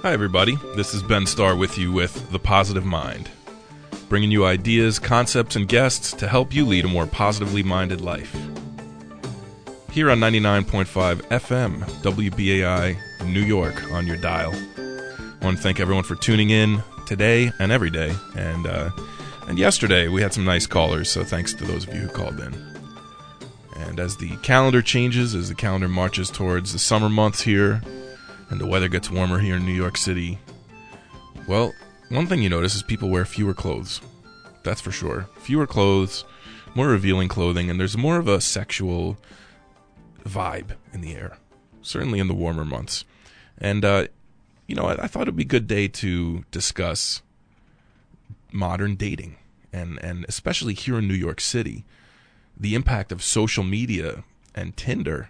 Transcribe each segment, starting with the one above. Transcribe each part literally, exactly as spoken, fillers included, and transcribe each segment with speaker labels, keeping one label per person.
Speaker 1: Hi, everybody. This is Ben Starr with you with The Positive Mind, bringing you ideas, concepts, and guests to help you lead a more positively minded life. Here on ninety-nine point five F M, W B A I, New York, on your dial. I want to thank everyone for tuning in today and every day. And, uh, and yesterday, we had some nice callers, so thanks to those of you who called in. And as the calendar changes, as the calendar marches towards the summer months here, and the weather gets warmer here in New York City, well, one thing you notice is people wear fewer clothes. That's for sure. Fewer clothes, more revealing clothing, and there's more of a sexual vibe in the air, certainly in the warmer months. And, uh, you know, I, I thought it would be a good day to discuss modern dating, and, and especially here in New York City, the impact of social media and Tinder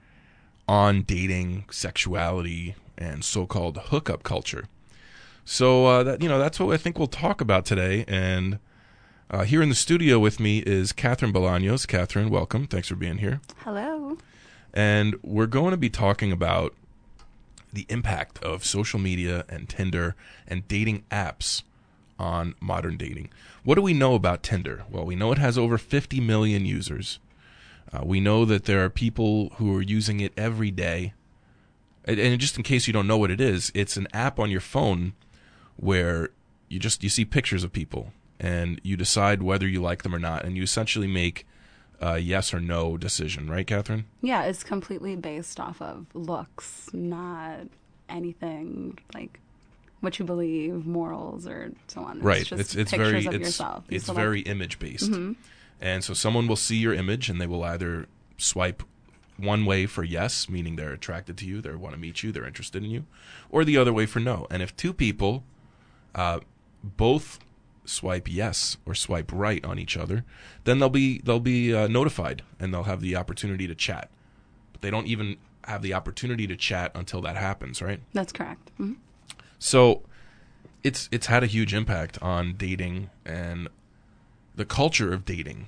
Speaker 1: on dating, sexuality, and so-called hookup culture. So, uh, that you know, that's what I think we'll talk about today. And uh, here in the studio with me is Catherine Bolaños. Catherine, welcome. Thanks for being here.
Speaker 2: Hello.
Speaker 1: And we're going to be talking about the impact of social media and Tinder and dating apps on modern dating. What do we know about Tinder? Well, we know it has over fifty million users. Uh, we know that there are people who are using it every day. And, and just in case you don't know what it is, it's an app on your phone where you just you see pictures of people and you decide whether you like them or not, and you essentially make a yes or no decision, right, Catherine?
Speaker 2: Yeah, it's completely based off of looks, not anything like what you believe, morals, or so on.
Speaker 1: Right.
Speaker 2: It's just
Speaker 1: it's it's
Speaker 2: pictures
Speaker 1: very
Speaker 2: of
Speaker 1: it's
Speaker 2: yourself. You
Speaker 1: it's
Speaker 2: select-
Speaker 1: very image based.
Speaker 2: Mhm.
Speaker 1: And so someone will see your image and they will either swipe one way for yes, meaning they're attracted to you, they want to meet you, they're interested in you, or the other way for no. And if two people uh, both swipe yes or swipe right on each other, then they'll be they'll be uh, notified and they'll have the opportunity to chat. But they don't even have the opportunity to chat until that happens, right?
Speaker 2: That's correct. Mhm.
Speaker 1: So it's it's had a huge impact on dating and the culture of dating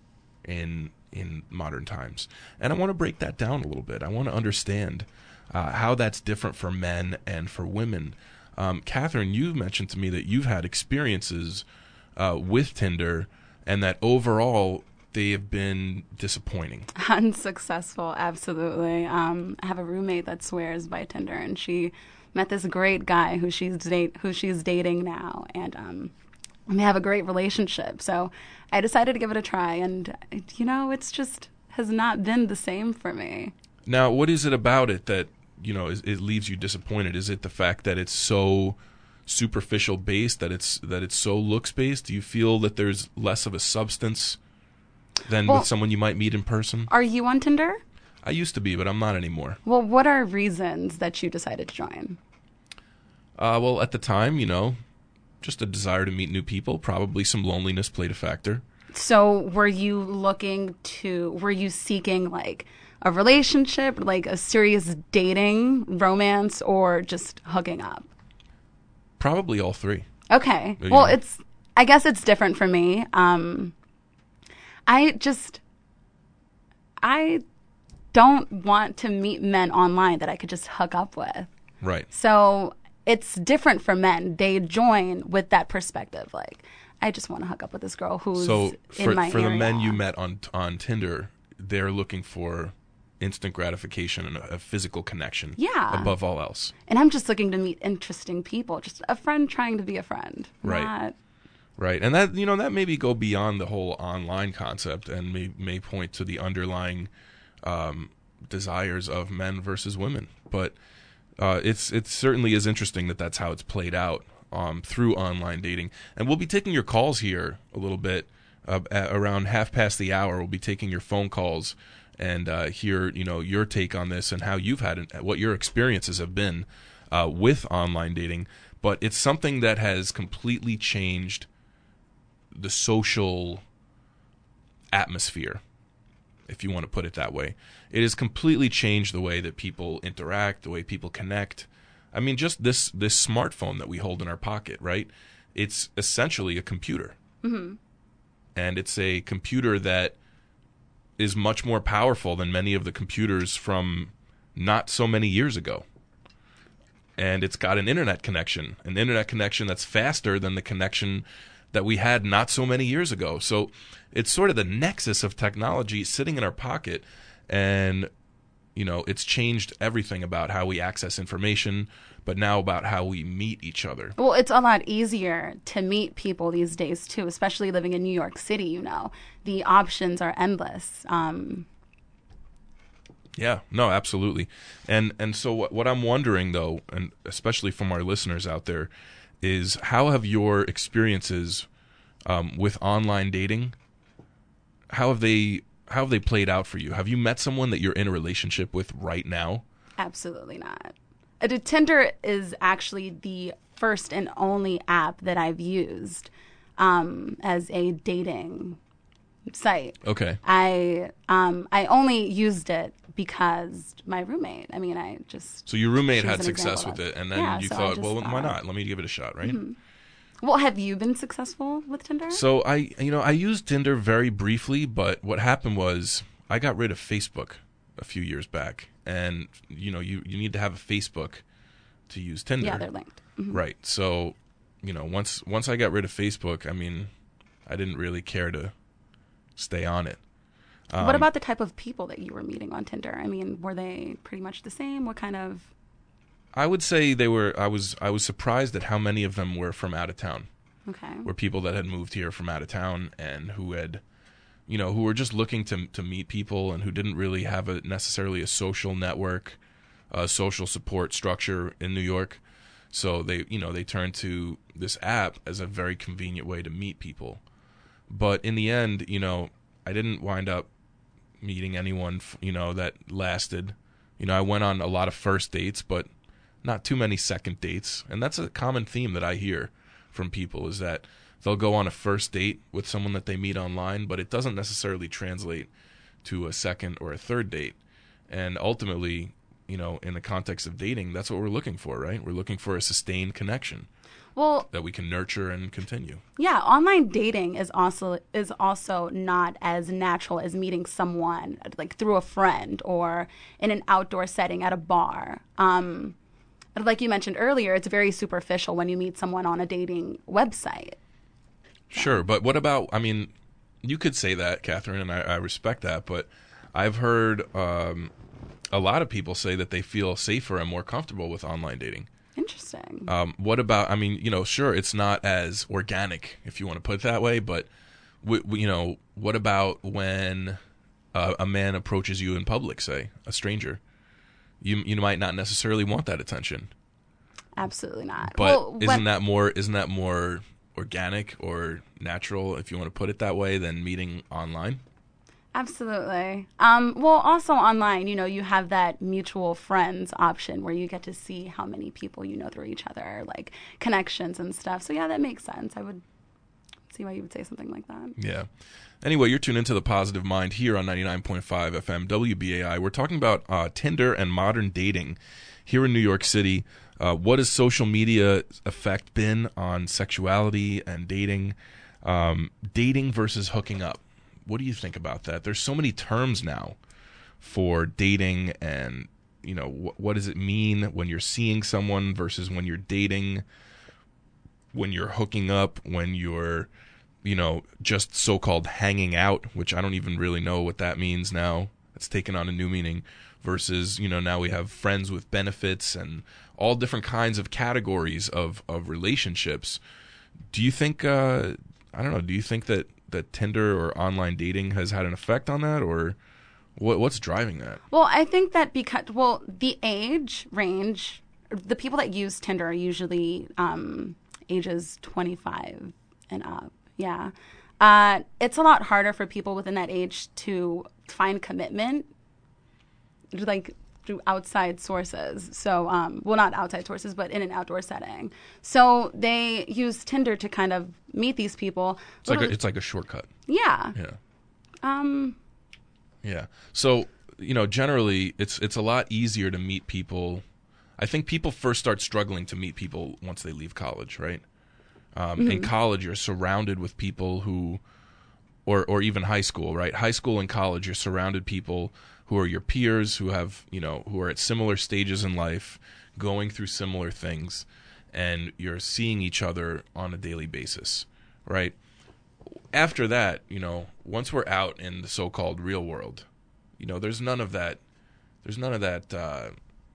Speaker 1: in in modern times. And I want to break that down a little bit. I want to understand uh, how that's different for men and for women. Um, Catherine, you mentioned to me that you've had experiences uh, with Tinder and that overall they have been disappointing.
Speaker 2: Unsuccessful, absolutely. Um, I have a roommate that swears by Tinder, and she met this great guy who she's date who she's dating now, and um, we have a great relationship. So I decided to give it a try, and you know, it's just has not been the same for me.
Speaker 1: Now, what is it about it that you know is, it leaves you disappointed? Is it the fact that it's so superficial based, that it's that it's so looks based? Do you feel that there's less of a substance than
Speaker 2: well,
Speaker 1: with someone you might meet in person?
Speaker 2: Are you on Tinder?
Speaker 1: I used to be, but I'm not anymore.
Speaker 2: Well, what are reasons that you decided to join?
Speaker 1: Uh, well, at the time, you know, just a desire to meet new people. Probably some loneliness played a factor.
Speaker 2: So were you looking to, were you seeking like a relationship, like a serious dating, romance, or just hooking up?
Speaker 1: Probably all three.
Speaker 2: Okay.
Speaker 1: You
Speaker 2: Well,
Speaker 1: know.
Speaker 2: it's, I guess it's different for me. Um, I just, I don't want to meet men online that I could just hook up with.
Speaker 1: Right.
Speaker 2: So it's different for men. They join with that perspective. Like, I just want to hook up with this girl who's
Speaker 1: So for
Speaker 2: in my
Speaker 1: for
Speaker 2: area.
Speaker 1: the men you met on on Tinder, they're looking for instant gratification and a, a physical connection.
Speaker 2: Yeah.
Speaker 1: Above all else.
Speaker 2: And I'm just looking to meet interesting people. Just a friend trying to be a friend.
Speaker 1: Right.
Speaker 2: Not,
Speaker 1: Right. And that you know that maybe go beyond the whole online concept and may may point to the underlying um, desires of men versus women. But uh, it's it certainly is interesting that that's how it's played out um, through online dating. And we'll be taking your calls here a little bit uh, at around half past the hour. We'll be taking your phone calls and uh, hear you know your take on this and how you've had it, what your experiences have been uh, with online dating. But it's something that has completely changed the social atmosphere, if you want to put it that way. It has completely changed the way that people interact, the way people connect. I mean, just this this smartphone that we hold in our pocket, right? It's essentially a computer.
Speaker 2: mm-hmm.
Speaker 1: And it's a computer that is much more powerful than many of the computers from not so many years ago. and it's got an internet connection, an internet connection that's faster than the connection that we had not so many years ago. So it's sort of the nexus of technology sitting in our pocket, and you know, it's changed everything about how we access information, but now about how we meet each other.
Speaker 2: Well, it's a lot easier to meet people these days, too, especially living in New York City, you know. The options are endless. Um,
Speaker 1: yeah, no, absolutely. And and so what, what I'm wondering, though, and especially from our listeners out there, is how have your experiences um, with online dating, how have they how have they played out for you? Have you met someone that you're in a relationship with right now?
Speaker 2: Absolutely not. Uh, Tinder is actually the first and only app that I've used um, as a dating site.
Speaker 1: Okay.
Speaker 2: I um, I only used it because my roommate. I mean, I just.
Speaker 1: So your roommate
Speaker 2: she was
Speaker 1: had
Speaker 2: an
Speaker 1: success
Speaker 2: example
Speaker 1: with
Speaker 2: of-
Speaker 1: it, and then
Speaker 2: Yeah,
Speaker 1: you
Speaker 2: so I
Speaker 1: thought,
Speaker 2: just
Speaker 1: well, why
Speaker 2: thought-
Speaker 1: not? Let me give it a shot, right?
Speaker 2: Mhm. Well, have you been successful with Tinder?
Speaker 1: So I, you know, I used Tinder very briefly, but what happened was I got rid of Facebook a few years back, and you know, you, you need to have a Facebook to use Tinder.
Speaker 2: Yeah, they're linked. Mhm.
Speaker 1: Right. So, you know, once once I got rid of Facebook, I mean, I didn't really care to stay on it. Um,
Speaker 2: What about the type of people that you were meeting on Tinder? I mean, were they pretty much the same? What kind of?
Speaker 1: I would say they were. I was. I was surprised at how many of them were from out of town.
Speaker 2: Okay.
Speaker 1: Were people that had moved here from out of town and who had, you know, who were just looking to to meet people and who didn't really have a necessarily a social network, a social support structure in New York. So they, you know, they turned to this app as a very convenient way to meet people. But in the end, you know, I didn't wind up meeting anyone, you know, that lasted. You know, I went on a lot of first dates, but not too many second dates. And that's a common theme that I hear from people, is that they'll go on a first date with someone that they meet online, but it doesn't necessarily translate to a second or a third date. And ultimately, you know, in the context of dating, that's what we're looking for, right? We're looking for a sustained connection
Speaker 2: Well,
Speaker 1: that we can nurture and continue.
Speaker 2: yeah, online dating is also is also not as natural as meeting someone like through a friend or in an outdoor setting at a bar. Um, like you mentioned earlier, it's very superficial when you meet someone on a dating website.
Speaker 1: Sure, but what about, I mean, you could say that, Catherine, and I, I respect that, but I've heard um, a lot of people say that they feel safer and more comfortable with online dating.
Speaker 2: Interesting.
Speaker 1: Um, what about, I mean, you know, sure, it's not as organic, if you want to put it that way, but, w- w- you know, what about when uh, a man approaches you in public, say, a stranger? You you might not necessarily want that attention.
Speaker 2: Absolutely not.
Speaker 1: But
Speaker 2: well,
Speaker 1: isn't
Speaker 2: when-
Speaker 1: that more isn't that more organic or natural, if you want to put it that way, than meeting online?
Speaker 2: Absolutely. Um, well, also online, you know, you have that mutual friends option where you get to see how many people you know through each other, like connections and stuff. So, yeah, that makes sense. I would see why you would say something like that.
Speaker 1: Yeah. Anyway, you're tuned into The Positive Mind here on ninety-nine point five F M W B A I. We're talking about uh, Tinder and modern dating here in New York City. Uh, what has social media effect been on sexuality and dating? Um, dating versus hooking up. What do you think about that? There's so many terms now for dating, and you know, wh- what does it mean when you're seeing someone versus when you're dating, when you're hooking up, when you're, you know, just so-called hanging out, which I don't even really know what that means now. It's taken on a new meaning, versus, you know, now we have friends with benefits and all different kinds of categories of, of relationships. Do you think, uh, I don't know, do you think that, that Tinder or online dating has had an effect on that, or what, what's driving that?
Speaker 2: Well, I think that because, well, the age range, the people that use Tinder are usually um, ages twenty-five and up. Yeah. Uh, it's a lot harder for people within that age to find commitment, like through outside sources. So, um, well, not outside sources, but in an outdoor setting. So they use Tinder to kind of meet these people.
Speaker 1: It's like a,
Speaker 2: Little-
Speaker 1: it's like a shortcut.
Speaker 2: yeah.
Speaker 1: Yeah.
Speaker 2: Um,
Speaker 1: Yeah. So, you know, generally it's it's a lot easier to meet people. I think people first start struggling to meet people once they leave college, right? Um,
Speaker 2: Mm-hmm.
Speaker 1: In college, you're surrounded with people who, or or even high school, right? High school and college, you're surrounded people who are your peers, who have, you know, who are at similar stages in life, going through similar things, and you're seeing each other on a daily basis, right? After that, you know, once we're out in the so-called real world, you know, there's none of that. There's none of that uh,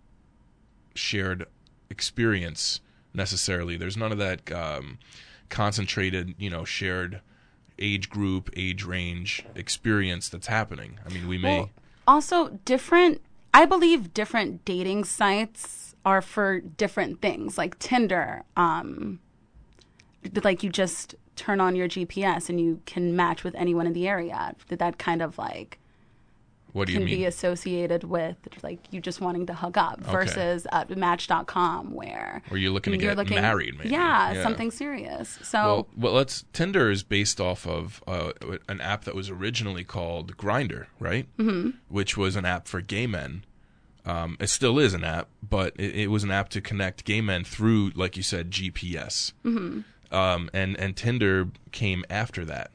Speaker 1: shared experience necessarily. There's none of that um, concentrated, you know, shared age group, age range experience that's happening. I mean, we may
Speaker 2: Well, also different. I believe different dating sites are for different things. Like Tinder, um, like you just turn on your G P S and you can match with anyone in the area. That that kind of like
Speaker 1: what do you
Speaker 2: can
Speaker 1: mean?
Speaker 2: be associated with like you just wanting to hook up versus at Match dot com where
Speaker 1: Or you're looking to
Speaker 2: you're
Speaker 1: get
Speaker 2: looking,
Speaker 1: married, maybe.
Speaker 2: Yeah,
Speaker 1: Yeah.
Speaker 2: something serious. So
Speaker 1: Well, well, let's. Tinder is based off of uh, an app that was originally called Grindr, right? Mm-hmm. Which was an app for gay men. Um, it still is an app, but it, it was an app to connect gay men through, like you said, G P S. Mm-hmm. Um, and and Tinder came after that.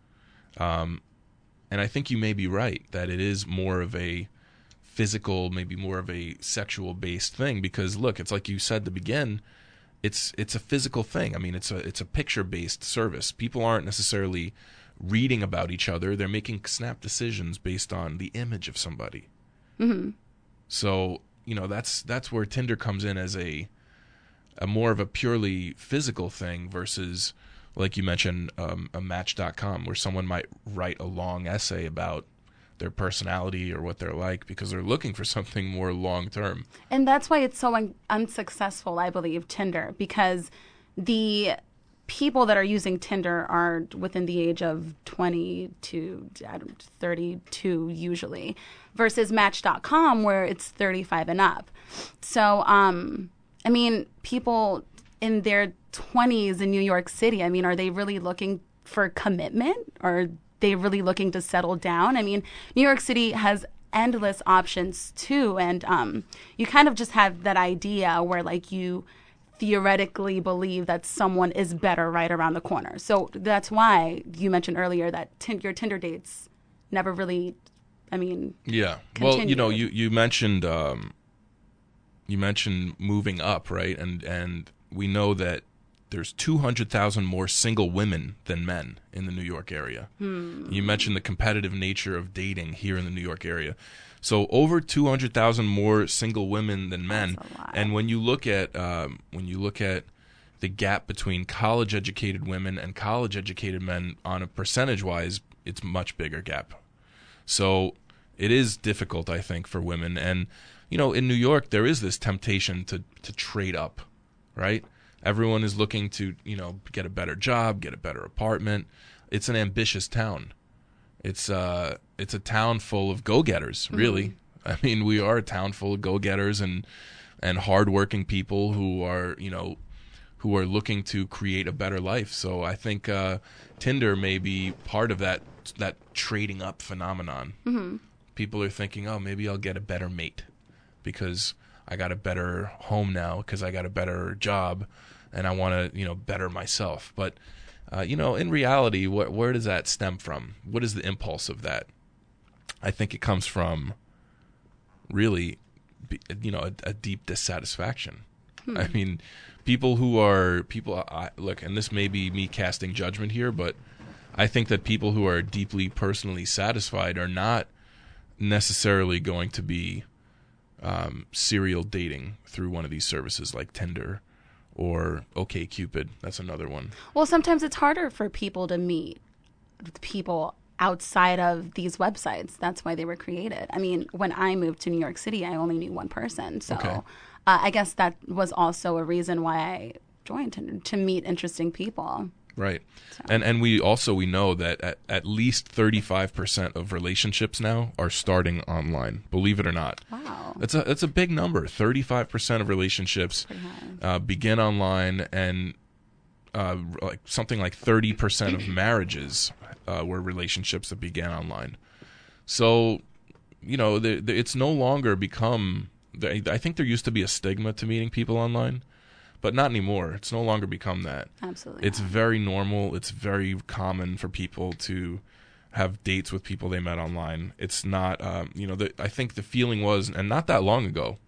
Speaker 1: Um, and I think you may be right that it is more of a physical, maybe more of a sexual based thing. Because look, it's like you said to begin. It's it's a physical thing. I mean, it's a it's a picture based service. People aren't necessarily reading about each other. They're making snap decisions based on the image of somebody.
Speaker 2: mm-hmm.
Speaker 1: So you know that's that's where Tinder comes in as a a more of a purely physical thing versus, like you mentioned, um, a Match dot com where someone might write a long essay about their personality or what they're like because they're looking for something more long term.
Speaker 2: And that's why it's so un- unsuccessful, I believe, Tinder, because the people that are using Tinder are within the age of twenty to I don't, thirty-two usually, versus Match dot com where it's thirty-five and up. So, um, I mean, people in their twenties in New York City, I mean, are they really looking for commitment? Or are they really looking to settle down? I mean, New York City has endless options too, and um, you kind of just have that idea where like you theoretically believe that someone is better right around the corner. So that's why you mentioned earlier that t- your Tinder dates never really, I mean,
Speaker 1: yeah. Well, you know,
Speaker 2: continued.
Speaker 1: you you mentioned um, you mentioned moving up, right? And and we know that there's two hundred thousand more single women than men in the New York area.
Speaker 2: Hmm.
Speaker 1: You mentioned the competitive nature of dating here in the New York area. So over two hundred thousand more single women than men.
Speaker 2: That's a lot.
Speaker 1: And when you look at um, when you look at the gap between college-educated women and college-educated men on a percentage-wise, it's a much bigger gap. So it is difficult, I think, for women. And, you know, in New York, there is this temptation to, to trade up, right? Everyone is looking to, you know, get a better job, get a better apartment. It's an ambitious town. It's uh, it's a town full of go-getters, really. Mm-hmm. I mean, we are a town full of go-getters and and hardworking people who are, you know, who are looking to create a better life. So I think uh, Tinder may be part of that that trading up phenomenon.
Speaker 2: Mm-hmm.
Speaker 1: People are thinking, oh, maybe I'll get a better mate because I got a better home now because I got a better job and I want to, you know, better myself. But, uh, you know, in reality, wh- where does that stem from? What is the impulse of that? I think it comes from really, you know, a, a deep dissatisfaction. Hmm. I mean, people who are, people, I, look, and this may be me casting judgment here, but I think that people who are deeply personally satisfied are not necessarily going to be um, serial dating through one of these services like Tinder or OkCupid. That's another one.
Speaker 2: Well, sometimes it's harder for people to meet people outside of these websites. That's why they were created. I mean, when I moved to New York City, I only knew one person. So
Speaker 1: Okay.
Speaker 2: uh, I guess that was also a reason why I joined Tinder, to meet interesting people.
Speaker 1: Right.
Speaker 2: So.
Speaker 1: And and we also we know that at, at least thirty-five percent of relationships now are starting online, believe it or not.
Speaker 2: Wow.
Speaker 1: That's a that's a big number. thirty-five percent of relationships uh, begin online, and uh, like something like thirty percent of marriages uh, were relationships that began online. So, you know, the, the, it's no longer become the, I think there used to be a stigma to meeting people online. But not anymore. It's no longer become that.
Speaker 2: Absolutely.
Speaker 1: It's
Speaker 2: not.
Speaker 1: very normal. It's very common for people to have dates with people they met online. It's not, um, you know, the, I think the feeling was, and not that long ago,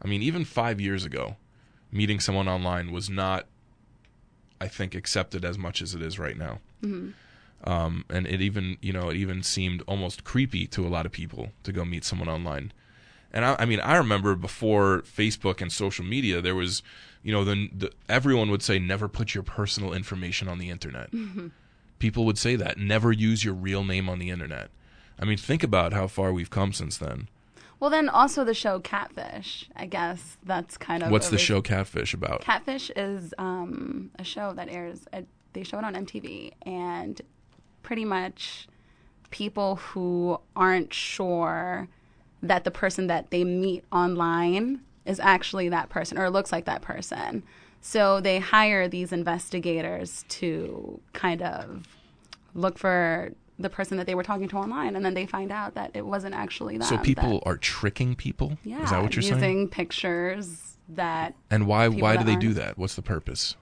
Speaker 1: I mean, even five years ago, meeting someone online was not, I think, accepted as much as it is right now.
Speaker 2: Mm-hmm.
Speaker 1: Um, and it even, you know, it even seemed almost creepy to a lot of people to go meet someone online. And I, I mean, I remember before Facebook and social media, there was, you know, the, the everyone would say, never put your personal information on the internet.
Speaker 2: Mm-hmm.
Speaker 1: People would say that. Never use your real name on the internet. I mean, think about how far we've come since then.
Speaker 2: Well, then also the show Catfish. I guess that's kind of
Speaker 1: What's the
Speaker 2: re-
Speaker 1: show Catfish about?
Speaker 2: Catfish is um, a show that airs. At, they show it on M T V, and pretty much people who aren't sure that the person that they meet online is actually that person or looks like that person. So they hire these investigators to kind of look for the person that they were talking to online, and then they find out that it wasn't actually them.
Speaker 1: So people
Speaker 2: that,
Speaker 1: are tricking people?
Speaker 2: Yeah,
Speaker 1: is that what you're
Speaker 2: using
Speaker 1: saying?
Speaker 2: pictures that...
Speaker 1: And why why do they
Speaker 2: aren't.
Speaker 1: do that? What's the purpose?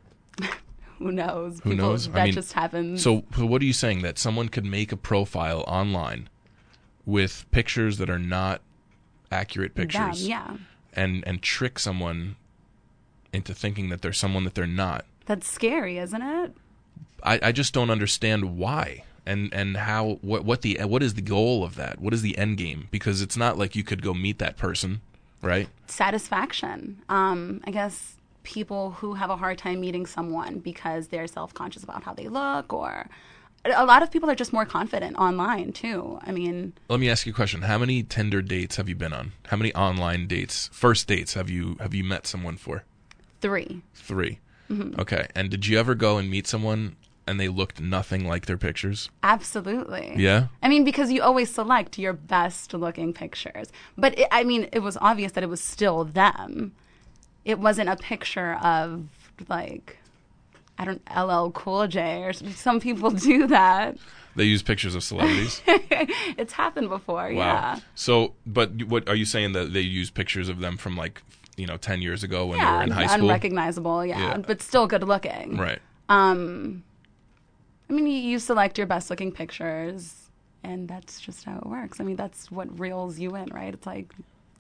Speaker 2: Who knows?
Speaker 1: Who
Speaker 2: People,
Speaker 1: knows?
Speaker 2: That
Speaker 1: I mean,
Speaker 2: just happens.
Speaker 1: So, so what are you saying? That someone could make a profile online with pictures that are not accurate pictures,
Speaker 2: Them, yeah.
Speaker 1: and and trick someone into thinking that they're someone that they're not?
Speaker 2: That's scary, isn't it?
Speaker 1: I, I just don't understand why and and how what what the what is the goal of that? What is the end game? Because it's not like you could go meet that person, right?
Speaker 2: Satisfaction. Um, I guess people who have a hard time meeting someone because they're self-conscious about how they look, or a lot of people are just more confident online too. I mean,
Speaker 1: let me ask you a question. How many Tinder dates have you been on? How many online dates, first dates have you have you met someone for?
Speaker 2: Three.
Speaker 1: Three.
Speaker 2: Mm-hmm.
Speaker 1: Okay. And did you ever go and meet someone and they looked nothing like their pictures?
Speaker 2: Absolutely.
Speaker 1: Yeah?
Speaker 2: I mean, because you always select your best looking pictures. But it, I mean, it was obvious that it was still them. It wasn't a picture of, like, I don't, L L Cool J, or some people do that.
Speaker 1: They use pictures of celebrities?
Speaker 2: It's happened before,
Speaker 1: Wow.
Speaker 2: yeah.
Speaker 1: So, but what are you saying, that they use pictures of them from, like, you know, ten years ago when
Speaker 2: yeah,
Speaker 1: they were in high school?
Speaker 2: Unrecognizable, yeah,
Speaker 1: Yeah.
Speaker 2: but still good looking.
Speaker 1: Right.
Speaker 2: Um, I mean, you, you select your best looking pictures, and that's just how it works. I mean, that's what reels you in, right? It's like...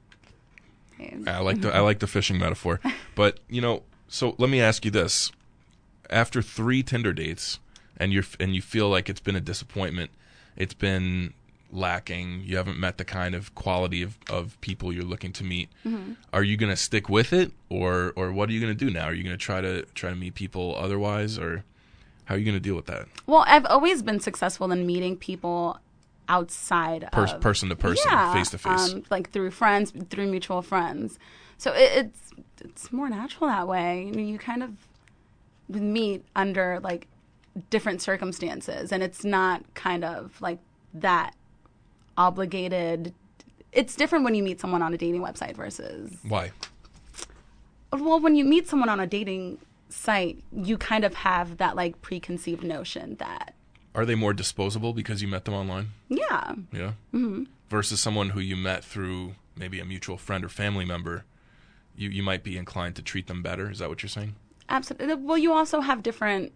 Speaker 1: I like the I like the fishing metaphor. But, you know, so let me ask you this. After three Tinder dates, and you're and you feel like it's been a disappointment, it's been lacking, you haven't met the kind of quality of, of people you're looking to meet,
Speaker 2: Mm-hmm.
Speaker 1: are you going to stick with it, or or what are you going to do now? Are you going to try to try to meet people otherwise, or how are you going to deal with that?
Speaker 2: Well, I've always been successful in meeting people outside
Speaker 1: Pers-
Speaker 2: of...
Speaker 1: person to person,
Speaker 2: yeah,
Speaker 1: face to face.
Speaker 2: um, like through friends, through mutual friends. So it, it's it's more natural that way. I mean, you kind of meet under like different circumstances, and it's not kind of like that obligated. It's different when you meet someone on a dating website versus...
Speaker 1: Why?
Speaker 2: Well, when you meet someone on a dating site, you kind of have that like preconceived notion that...
Speaker 1: Are they more disposable because you met them online?
Speaker 2: Yeah.
Speaker 1: Yeah.
Speaker 2: Mm-hmm.
Speaker 1: Versus someone who you met through maybe a mutual friend or family member, you, you might be inclined to treat them better. Is that what you're saying?
Speaker 2: Absolutely. Well, you also have different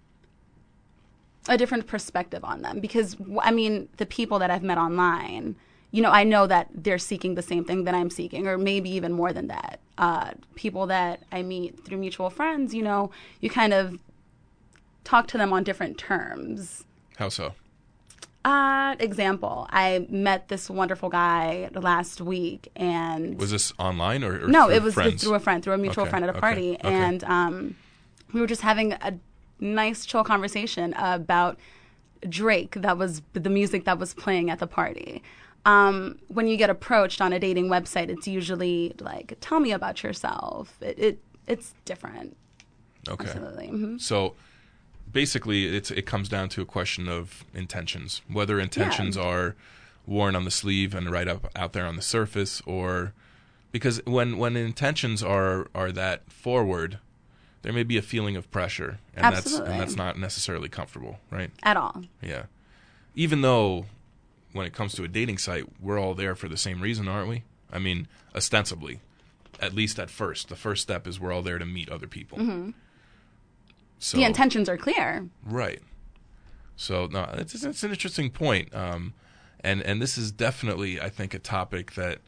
Speaker 2: a different perspective on them because, I mean, the people that I've met online, you know, I know that they're seeking the same thing that I'm seeking, or maybe even more than that. Uh, people that I meet through mutual friends, you know, you kind of talk to them on different terms.
Speaker 1: How so?
Speaker 2: Uh, example, I met this wonderful guy last week, and...
Speaker 1: Was this online or, or
Speaker 2: No,
Speaker 1: through
Speaker 2: it was
Speaker 1: friends?
Speaker 2: through a friend, through a mutual
Speaker 1: Okay,
Speaker 2: friend at a
Speaker 1: okay,
Speaker 2: party.
Speaker 1: okay.
Speaker 2: And um, we were just having a nice, chill conversation about Drake, that was the music that was playing at the party. Um, when you get approached on a dating website, it's usually like, tell me about yourself. It, it It's different.
Speaker 1: Okay.
Speaker 2: Absolutely. Mm-hmm.
Speaker 1: So basically, it's, it comes down to a question of intentions, whether intentions
Speaker 2: Yeah.
Speaker 1: are worn on the sleeve and right up out there on the surface, or because when when intentions are are that forward, there may be a feeling of pressure, and
Speaker 2: Absolutely.
Speaker 1: that's and that's not necessarily comfortable, right?
Speaker 2: At all.
Speaker 1: Yeah. Even though when it comes to a dating site, we're all there for the same reason, aren't we? I mean, ostensibly, at least at first. The first step is we're all there to meet other people.
Speaker 2: Mm-hmm.
Speaker 1: So,
Speaker 2: The intentions are clear.
Speaker 1: right. So, no, it's, it's an interesting point. Um, and, and this is definitely, I think, a topic that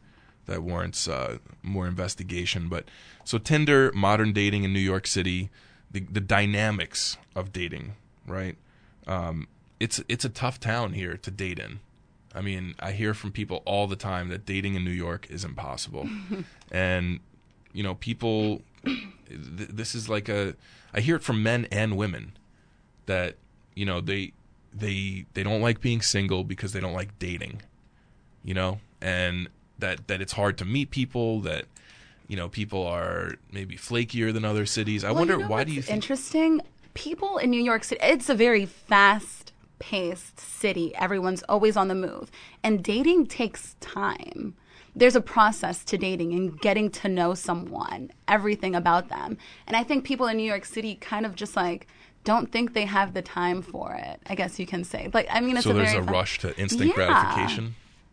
Speaker 1: that warrants uh, more investigation. But so Tinder, modern dating in New York City, the the dynamics of dating, right? Um, it's it's a tough town here to date in. I mean, I hear from people all the time that dating in New York is impossible, and you know, people. Th- this is like a. I hear it from men and women that you know they they they don't like being single because they don't like dating, you know, and that that it's hard to meet people, that you know people are maybe flakier than other cities. I
Speaker 2: well,
Speaker 1: wonder
Speaker 2: you know
Speaker 1: why
Speaker 2: what's
Speaker 1: do you think
Speaker 2: interesting? People in New York City, it's a very fast-paced city. Everyone's always on the move, and dating takes time. There's a process to dating and getting to know someone, everything about them. And I think people in New York City kind of just like don't think they have the time for it, I guess you can say. Like, I mean, it's
Speaker 1: so
Speaker 2: a
Speaker 1: there's
Speaker 2: very
Speaker 1: a
Speaker 2: fun-
Speaker 1: rush to instant
Speaker 2: Yeah.
Speaker 1: gratification?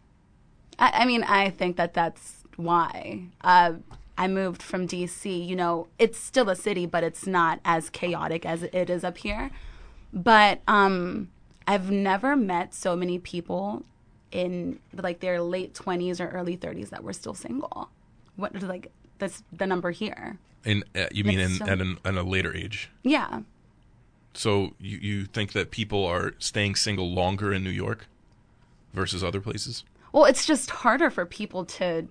Speaker 2: I, I mean, I think that that's why. Uh, I moved from D C. You know, it's still a city, but it's not as chaotic as it is up here. But um, I've never met so many people in like their late twenties or early thirties that were still single. What like that's the number here?
Speaker 1: In uh, you mean in
Speaker 2: It's so-
Speaker 1: at, an, at a later age?
Speaker 2: Yeah.
Speaker 1: So you you think that people are staying single longer in New York versus other places?
Speaker 2: Well, it's just harder for people to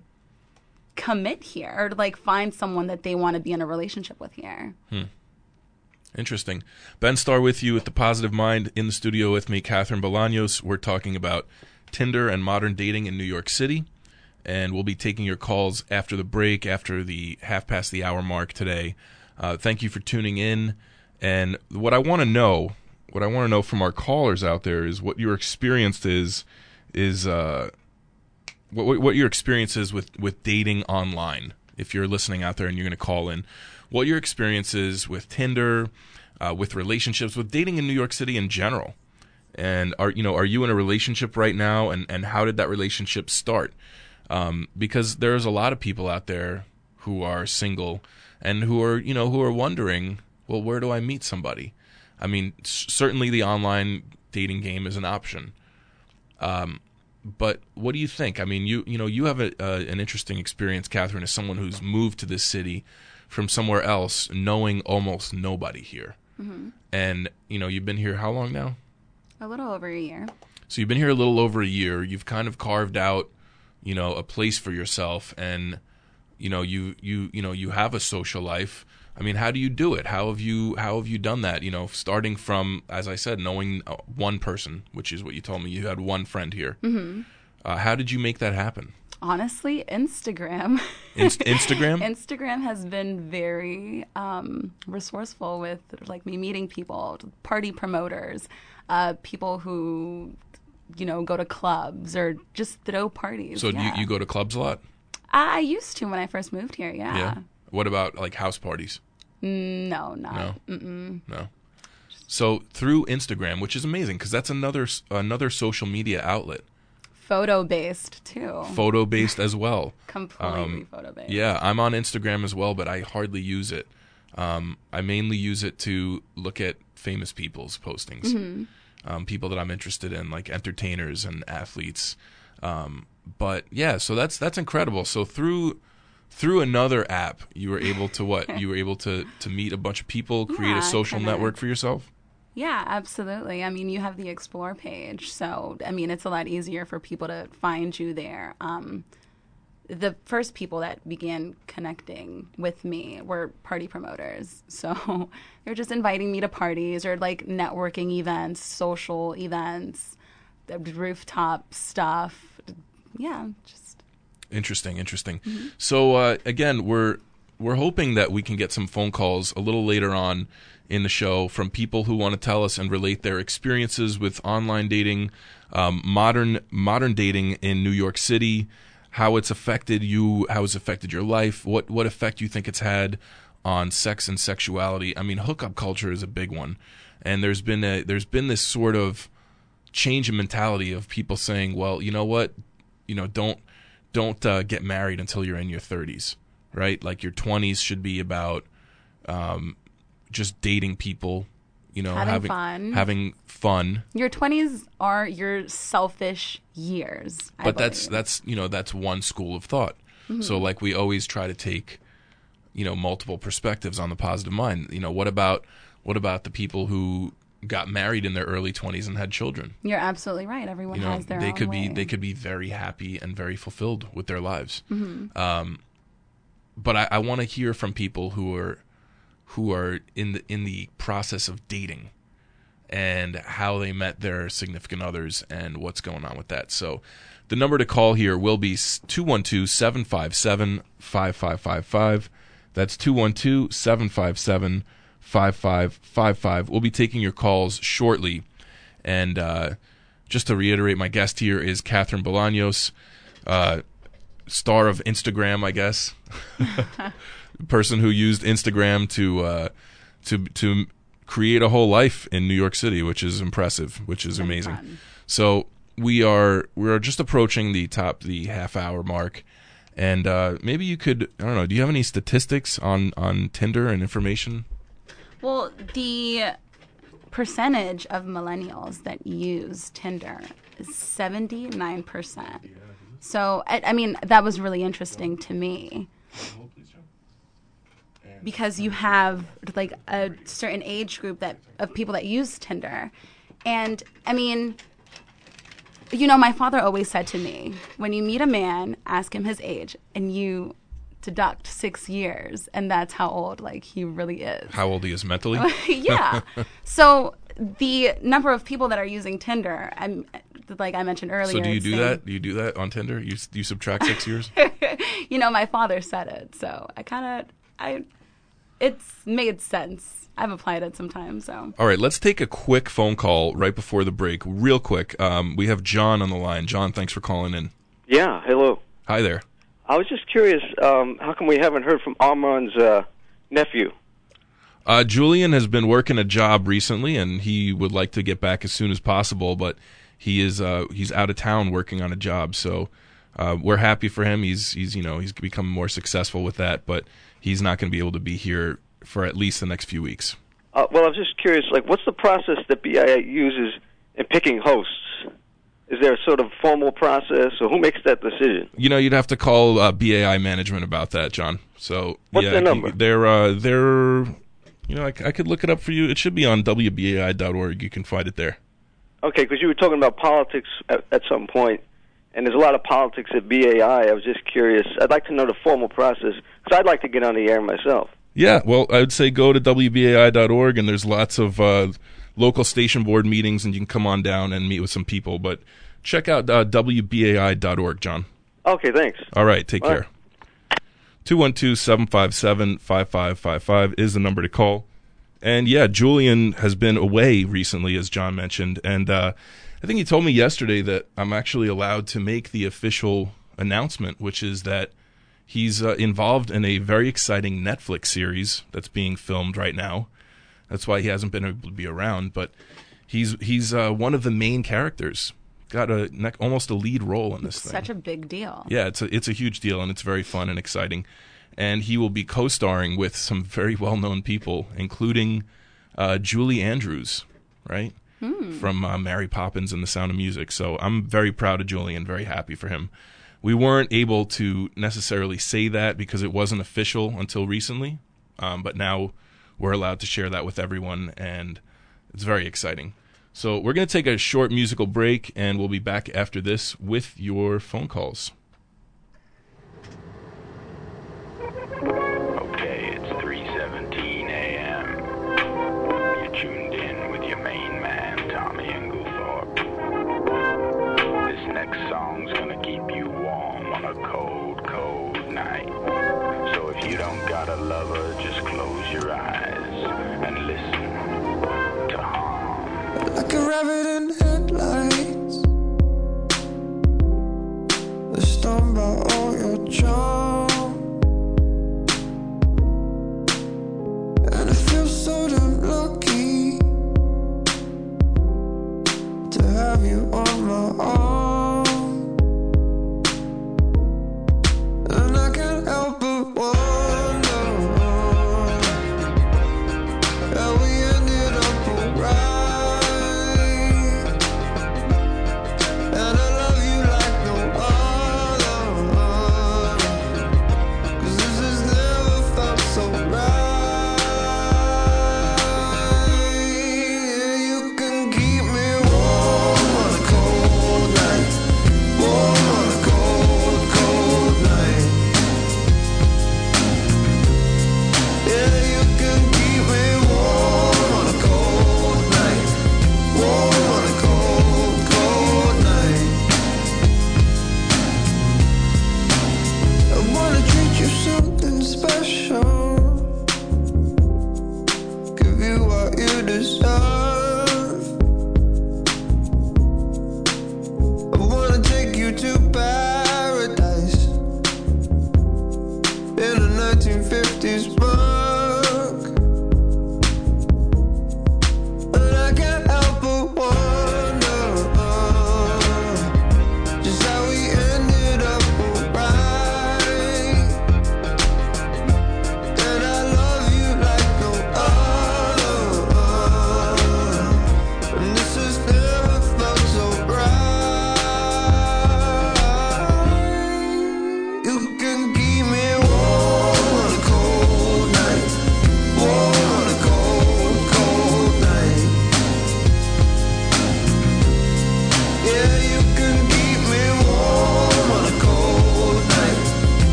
Speaker 2: commit here or to like find someone that they want to be in a relationship with here.
Speaker 1: Interesting. Ben Starr with you with The Positive Mind. In the studio with me, Catherine Bolaños. We're talking about Tinder and modern dating in New York City. And we'll be taking your calls after the break, after the half past the hour mark today. Uh, thank you for tuning in. And what I want to know, what I want to know from our callers out there is what your experience is, is uh, what what your experience is with, with dating online. If you're listening out there and you're going to call in, what your experience is with Tinder, uh, with relationships, with dating in New York City in general. And are you know are you in a relationship right now, and, and how did that relationship start? Um, because there's a lot of people out there who are single and who are you know who are wondering, well, where do I meet somebody? I mean, c- certainly the online dating game is an option. Um, but what do you think? I mean, you you know you have a, uh, an interesting experience, Catherine, as someone who's moved to this city from somewhere else, knowing almost nobody here.
Speaker 2: Mm-hmm.
Speaker 1: And you know you've been here how long now?
Speaker 2: A little over a year.
Speaker 1: So you've been here a little over a year. You've kind of carved out, you know, a place for yourself, and you know, you you you know, you have a social life. I mean, how do you do it? How have you how have you done that? You know, starting from, as I said, knowing uh, one person, which is what you told me. You had one friend here.
Speaker 2: Mm-hmm.
Speaker 1: Uh, how did you make that happen?
Speaker 2: Honestly, Instagram.
Speaker 1: Inst- Instagram?
Speaker 2: Instagram has been very um, resourceful with like me meeting people, party promoters, uh, people who, you know, go to clubs or just throw parties.
Speaker 1: So
Speaker 2: yeah.
Speaker 1: you, you go to clubs a lot?
Speaker 2: I used to when I first moved here, yeah.
Speaker 1: Yeah. What about like house parties?
Speaker 2: No, not.
Speaker 1: No?
Speaker 2: Mm-mm.
Speaker 1: No. So through Instagram, which is amazing because that's another another social media outlet.
Speaker 2: Photo-based, too.
Speaker 1: Photo-based as well.
Speaker 2: Completely
Speaker 1: Um,
Speaker 2: photo-based.
Speaker 1: Yeah, I'm on Instagram as well, but I hardly use it. Um, I mainly use it to look at famous people's postings,
Speaker 2: Mm-hmm.
Speaker 1: um, people that I'm interested in, like entertainers and athletes. Um, but yeah, so that's that's incredible. So through through another app, you were able to what? You were able to to meet a bunch of people, create
Speaker 2: Yeah,
Speaker 1: a social
Speaker 2: kinda.
Speaker 1: network for yourself.
Speaker 2: Yeah, absolutely. I mean, you have the Explore page, so I mean, it's a lot easier for people to find you there. Um, the first people that began connecting with me were party promoters, so they're just inviting me to parties or like networking events, social events, the rooftop stuff. Yeah, just
Speaker 1: Interesting, interesting. So uh, again, we're we're hoping that we can get some phone calls a little later on in the show from people who want to tell us and relate their experiences with online dating, um, modern modern dating in New York City, how it's affected you, how it's affected your life, what what effect you think it's had on sex and sexuality. I mean, hookup culture is a big one, and there's been a there's been this sort of change in mentality of people saying, well, you know what, you know, don't don't uh, get married until you're in your thirties, right? Like your twenties should be about um, just dating people, you know,
Speaker 2: Having
Speaker 1: having
Speaker 2: fun.
Speaker 1: having fun.
Speaker 2: your twenties are your selfish years. I
Speaker 1: But that's
Speaker 2: believe.
Speaker 1: that's you know that's one school of thought.
Speaker 2: Mm-hmm.
Speaker 1: So like we always try to take, you know, multiple perspectives on the positive mind. You know, what about what about the people who got married in their early twenties and had children?
Speaker 2: You're absolutely right. Everyone
Speaker 1: You know,
Speaker 2: has their
Speaker 1: they
Speaker 2: own
Speaker 1: could
Speaker 2: way.
Speaker 1: be they could be very happy and very fulfilled with their lives.
Speaker 2: Mm-hmm.
Speaker 1: Um, but I, I want to hear from people who are who are in the in the process of dating and how they met their significant others and what's going on with that. So the number to call here will be two one two, seven five seven, five five five five. That's two one two, seven five seven, five five five five. We'll be taking your calls shortly. And uh, just to reiterate, my guest here is Catherine Bolaños, uh, star of Instagram, I guess. Person who used Instagram to uh, to to create a whole life in New York City, which is impressive, which is amazing.
Speaker 2: Fun.
Speaker 1: So we are we are just approaching the top the half hour mark, and uh, maybe you could I don't know. Do you have any statistics on on Tinder and information?
Speaker 2: Well, the percentage of millennials that use Tinder is seventy-nine percent. So I, I mean that was really interesting to me. Because you have like a certain age group that of people that use Tinder. And I mean, you know, my father always said to me, when you meet a man, ask him his age and you deduct six years and that's how old like he really is.
Speaker 1: How old he is mentally?
Speaker 2: Yeah. So the number of people that are using Tinder, I'm like I mentioned earlier.
Speaker 1: So do you
Speaker 2: it's
Speaker 1: do
Speaker 2: saying,
Speaker 1: that? Do you do that on Tinder? You you subtract six years?
Speaker 2: You know, my father said it, so I kind of I it's made sense. I've applied it sometimes. So
Speaker 1: All right, let's take a quick phone call right before the break, real quick. Um, we have John on the line. John, thanks for calling in.
Speaker 3: Yeah, hello.
Speaker 1: Hi there.
Speaker 3: I was just curious, um, how come we haven't heard from Armand's uh, nephew?
Speaker 1: Uh, Julian has been working a job recently, and he would like to get back as soon as possible, but he is uh, he's out of town working on a job. So uh, we're happy for him. He's he's you know he's become more successful with that, but he's not going to be able to be here for at least the next few weeks.
Speaker 3: Uh, well, I was just curious, like, what's the process that B I uses in picking hosts? Is there a sort of formal process, or who makes that decision?
Speaker 1: You know, you'd have to call uh, B A I management about that, John. So
Speaker 3: what's
Speaker 1: yeah,
Speaker 3: their number?
Speaker 1: They're uh, they're you know I, I could look it up for you. It should be on W B A I dot org. You can find it there.
Speaker 3: Okay, because you were talking about politics at, at some point, and there's a lot of politics at B A I. I was just curious. I'd like to know the formal process, because I'd like to get on the air myself.
Speaker 1: Yeah, well, I would say go to W B A I dot org, and there's lots of uh, local station board meetings, and you can come on down and meet with some people. But check out uh, W B A I dot org, John.
Speaker 3: Okay, thanks.
Speaker 1: All right, take
Speaker 3: All
Speaker 1: care.
Speaker 3: right.
Speaker 1: two one two, seven five seven, five five five five is the number to call. And yeah, Julian has been away recently, as John mentioned, and uh, I think he told me yesterday that I'm actually allowed to make the official announcement, which is that he's uh, involved in a very exciting Netflix series that's being filmed right now. That's why he hasn't been able to be around, but he's he's uh, one of the main characters. Got a ne- almost a lead role in this thing.
Speaker 2: such a big deal.
Speaker 1: Yeah, it's a it's a huge deal, and it's very fun and exciting. And he will be co-starring with some very well-known people, including uh, Julie Andrews, right,
Speaker 2: Hmm.
Speaker 1: from uh, Mary Poppins and The Sound of Music. So I'm very proud of Julie and very happy for him. We weren't able to necessarily say that because it wasn't official until recently, um, but now we're allowed to share that with everyone, and it's very exciting. So we're going to take a short musical break, and we'll be back after this with your phone calls.
Speaker 4: Okay, it's three seventeen a.m. You're tuned in with your main man, Tommy Englethorpe. This next song's gonna keep you warm on a cold, cold night. So if you don't got a lover, just close your eyes and listen to Harm.
Speaker 5: Like a rabbit in headlights, they're stunned by all your charm, and I feel so damn lucky to have you on my arm. And I can't help but wonder how we ended up alright.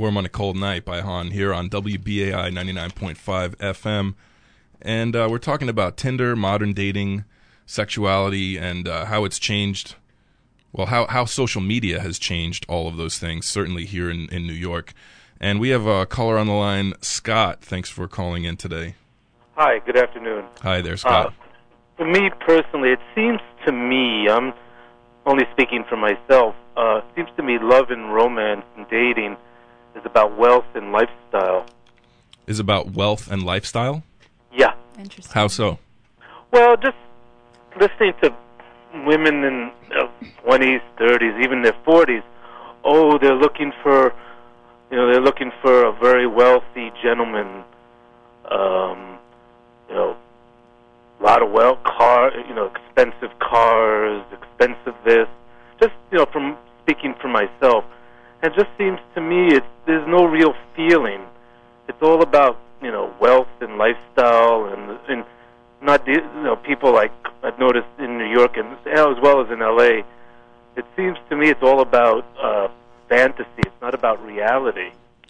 Speaker 1: Warm on a Cold Night by Han here on W B A I ninety-nine point five F M. And uh, we're talking about Tinder, modern dating, sexuality, and uh, how it's changed. Well, how, how social media has changed all of those things, certainly here in, in New York. And we have a caller on the line, Scott. Thanks for calling in today.
Speaker 6: Hi, good afternoon.
Speaker 1: Hi there, Scott.
Speaker 6: Uh, for me personally, it seems to me, I'm only speaking for myself, uh, it seems to me love and romance and dating is about wealth and lifestyle.
Speaker 1: Is about wealth and lifestyle?
Speaker 6: Yeah.
Speaker 2: Interesting.
Speaker 1: How so?
Speaker 6: Well, just listening to women in their twenties, thirties, even their forties, oh, they're looking for, you know, they're looking for a very wealthy gentleman, um, you know, a lot of wealth, car, you know, expensive cars, expensive this. Just, you know, from speaking for myself, it just seems to me it's, there's no real feeling. It's all about, you know, wealth and lifestyle, and and not, you know, people like I've noticed in New York and as well as in L A. It seems to me it's all about uh, fantasy. It's not about reality.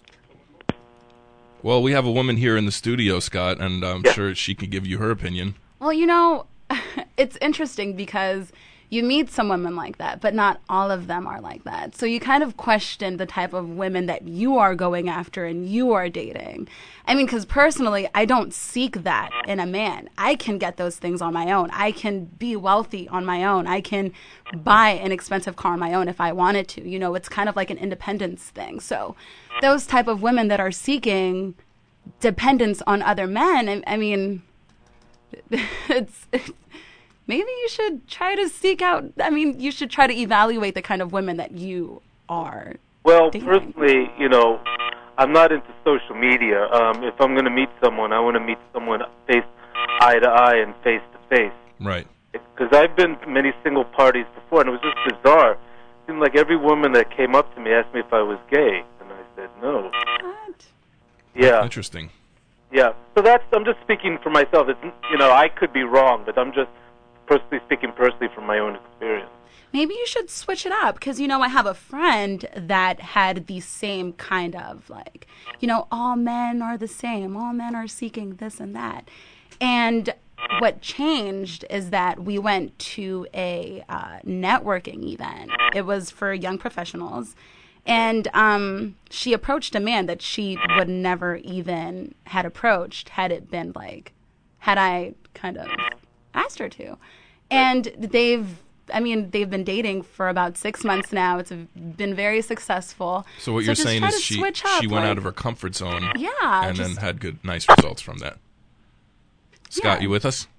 Speaker 1: Well, we have a woman here in the studio, Scott, and I'm
Speaker 6: Yeah.
Speaker 1: sure she can give you her opinion.
Speaker 2: Well, you know, it's interesting because you meet some women like that, but not all of them are like that. So you kind of question the type of women that you are going after and you are dating. I mean, because personally, I don't seek that in a man. I can get those things on my own. I can be wealthy on my own. I can buy an expensive car on my own if I wanted to. You know, it's kind of like an independence thing. So those type of women that are seeking dependence on other men, I, I mean, it's... it's maybe you should try to seek out, I mean, you should try to evaluate the kind of women that you are
Speaker 6: Well,
Speaker 2: dating.
Speaker 6: personally, you know, I'm not into social media. Um, if I'm going to meet someone, I want to meet someone face eye to eye and face to face.
Speaker 1: Right.
Speaker 6: Because I've been to many single parties before, and it was just bizarre. It seemed like every woman that came up to me asked me if I was gay, and I said no.
Speaker 2: What?
Speaker 6: Yeah,
Speaker 1: Interesting.
Speaker 6: yeah. So that's, I'm just speaking for myself. It's, you know, I could be wrong, but I'm just personally speaking personally from my own experience.
Speaker 2: Maybe you should switch it up because, you know, I have a friend that had the same kind of like, you know, all men are the same. All men are seeking this and that. And what changed is that we went to a uh, networking event. It was for young professionals. And um, she approached a man that she would never even had approached had it been like, had I kind of asked her to. And they've, I mean, they've been dating for about six months now. It's been very successful.
Speaker 1: So what
Speaker 2: So
Speaker 1: you're
Speaker 2: just
Speaker 1: saying
Speaker 2: try
Speaker 1: is
Speaker 2: to
Speaker 1: she
Speaker 2: switch up,
Speaker 1: she went
Speaker 2: like-
Speaker 1: out of her comfort zone
Speaker 2: Yeah.
Speaker 1: and
Speaker 2: just-
Speaker 1: then had good, nice results from that. Scott,
Speaker 2: Yeah.
Speaker 1: you with us?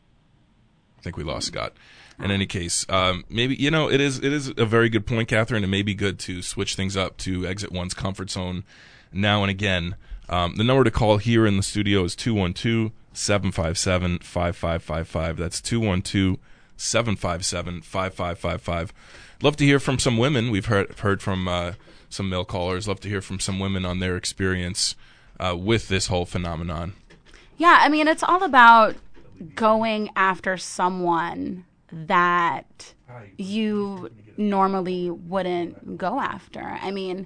Speaker 1: I think we lost Scott. In any case, um, maybe, you know, it is it is a very good point, Catherine. It may be good to switch things up to exit one's comfort zone now and again. Um, the number to call here in the studio is two one two, seven five seven, five five five five. That's two one two, seven five seven, five five five five. Love to hear from some women. We've heard heard from uh, some male callers. Love to hear from some women on their experience uh, with this whole phenomenon.
Speaker 2: Yeah, I mean, it's all about going after someone that you normally wouldn't go after. I mean,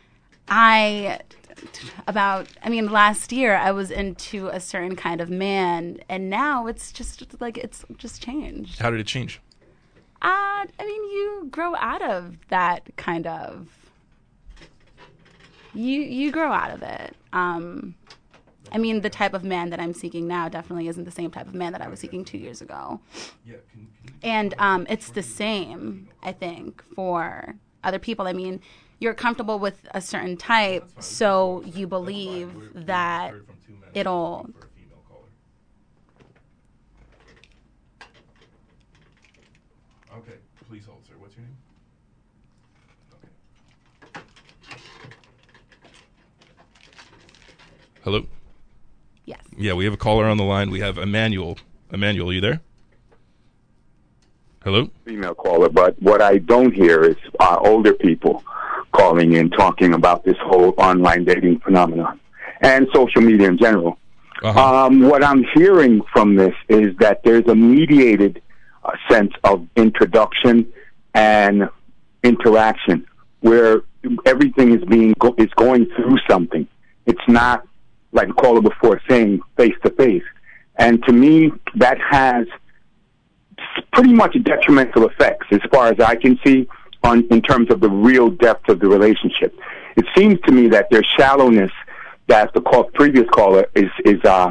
Speaker 2: I, about, I mean, last year I was into a certain kind of man, and now it's just like, it's just changed.
Speaker 1: How did it change?
Speaker 2: Uh, I mean, you grow out of that kind of, you, you grow out of it. Um, I mean, the type of man that I'm seeking now definitely isn't the same type of man that I was seeking two years ago. And um, it's the same, I think, for other people. I mean, you're comfortable with a certain type, so you believe that it'll...
Speaker 1: Okay, please hold, sir. What's your name? Okay. Hello?
Speaker 2: Yes.
Speaker 1: Yeah, we have a caller on the line. We have Emmanuel. Emmanuel, are you there? Hello?
Speaker 7: Female caller, but what I don't hear is uh, older people calling in talking about this whole online dating phenomenon and social media in general.
Speaker 1: Uh-huh.
Speaker 7: Um, what I'm hearing from this is that there's a mediated uh, sense of introduction and interaction where everything is being go, is going through something. It's not like the caller before saying face to face. And to me, that has pretty much detrimental effects as far as I can see on in terms of the real depth of the relationship. It seems to me that there's shallowness that the call, previous caller is is uh,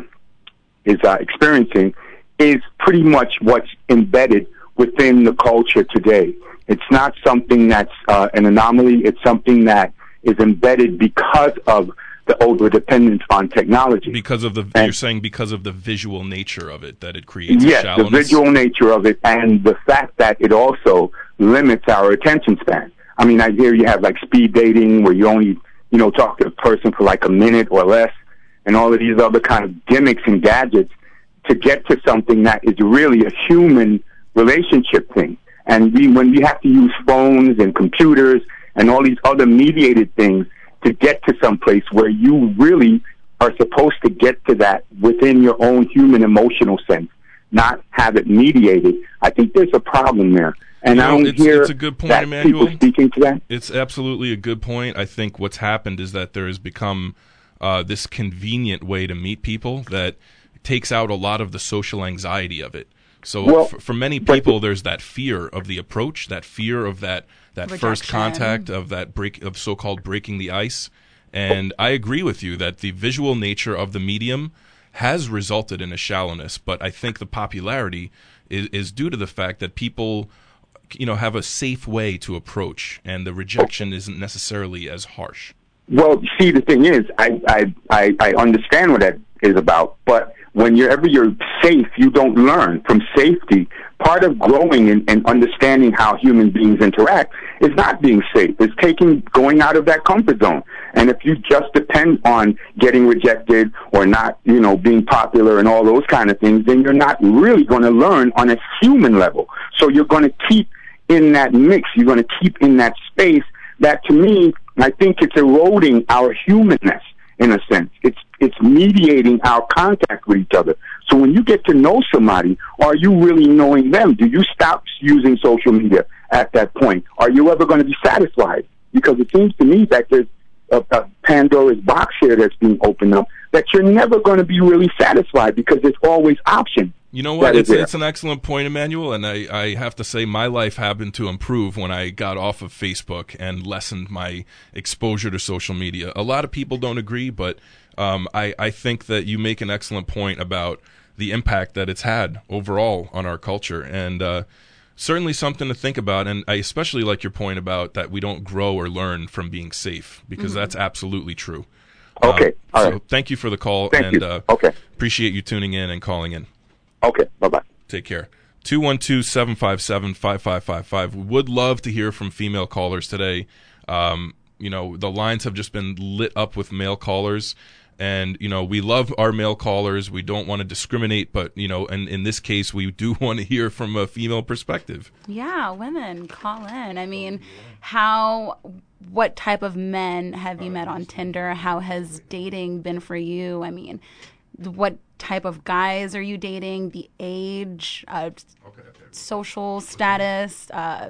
Speaker 7: is uh, experiencing is pretty much what's embedded within the culture today. It's not something that's uh, an anomaly. It's something that is embedded because of the over dependence on technology.
Speaker 1: Because of the,
Speaker 7: and,
Speaker 1: you're saying because of the visual nature of it, that it creates
Speaker 7: yes,
Speaker 1: a shallowness?
Speaker 7: The visual nature of it, and the fact that it also limits our attention span. I mean, I hear you have like speed dating where you only, you know, talk to a person for like a minute or less, and all of these other kind of gimmicks and gadgets to get to something that is really a human relationship thing. And we, when we have to use phones and computers and all these other mediated things to get to some place where you really are supposed to get to that within your own human emotional sense, not have it mediated, I think there's a problem there. And
Speaker 1: you know,
Speaker 7: I don't
Speaker 1: it's,
Speaker 7: hear
Speaker 1: it's a good point,
Speaker 7: that
Speaker 1: Emmanuel.
Speaker 7: people speaking to that.
Speaker 1: It's absolutely a good point. I think what's happened is that there has become uh, this convenient way to meet people that takes out a lot of the social anxiety of it. So
Speaker 7: Well,
Speaker 1: f- for many
Speaker 7: but-
Speaker 1: people, there's that fear of the approach, that fear of that that first
Speaker 2: Rejection.
Speaker 1: contact, of that break of so-called breaking the ice. And I agree with you that the visual nature of the medium has resulted in a shallowness, but I think the popularity is, is due to the fact that people, you know, have a safe way to approach, and the rejection isn't necessarily as harsh.
Speaker 7: Well, see, the thing is, I, I, I, I understand what that is about, but whenever you're safe, you don't learn from safety. Part of growing and, and understanding how human beings interact is not being safe. It's taking, going out of that comfort zone. And if you just depend on getting rejected or not, you know, being popular and all those kind of things, then you're not really going to learn on a human level. So you're going to keep in that mix. You're going to keep in that space that, to me, I think it's eroding our humanness in a sense. It's it's mediating our contact with each other. So when you get to know somebody, are you really knowing them? Do you stop using social media at that point? Are you ever going to be satisfied? Because it seems to me that there's a, a Pandora's box here that's being opened up that you're never going to be really satisfied because there's always options.
Speaker 1: You know what? It's,
Speaker 7: there.
Speaker 1: it's an excellent point, Emmanuel, and I, I have to say my life happened to improve when I got off of Facebook and lessened my exposure to social media. A lot of people don't agree, but um, I, I think that you make an excellent point about the impact that it's had overall on our culture, and uh, certainly something to think about. And I especially like your point about that we don't grow or learn from being safe, because mm-hmm. that's absolutely true.
Speaker 7: Okay.
Speaker 1: Uh,
Speaker 7: All
Speaker 1: so
Speaker 7: right.
Speaker 1: Thank you for the call,
Speaker 7: Thank
Speaker 1: and
Speaker 7: you.
Speaker 1: Uh,
Speaker 7: okay.
Speaker 1: appreciate you tuning in and calling in.
Speaker 7: Okay, bye-bye.
Speaker 1: Take care. two one two, seven five seven, five five five five. We would love to hear from female callers today. Um, you know, the lines have just been lit up with male callers. And, you know, we love our male callers. We don't want to discriminate, but, you know, and in this case, we do want to hear from a female perspective.
Speaker 2: Yeah, women, call in. I mean, how, what type of men have you met on Tinder? How has dating been for you? I mean, what type of guys are you dating? The age, uh, okay, okay. social status, uh,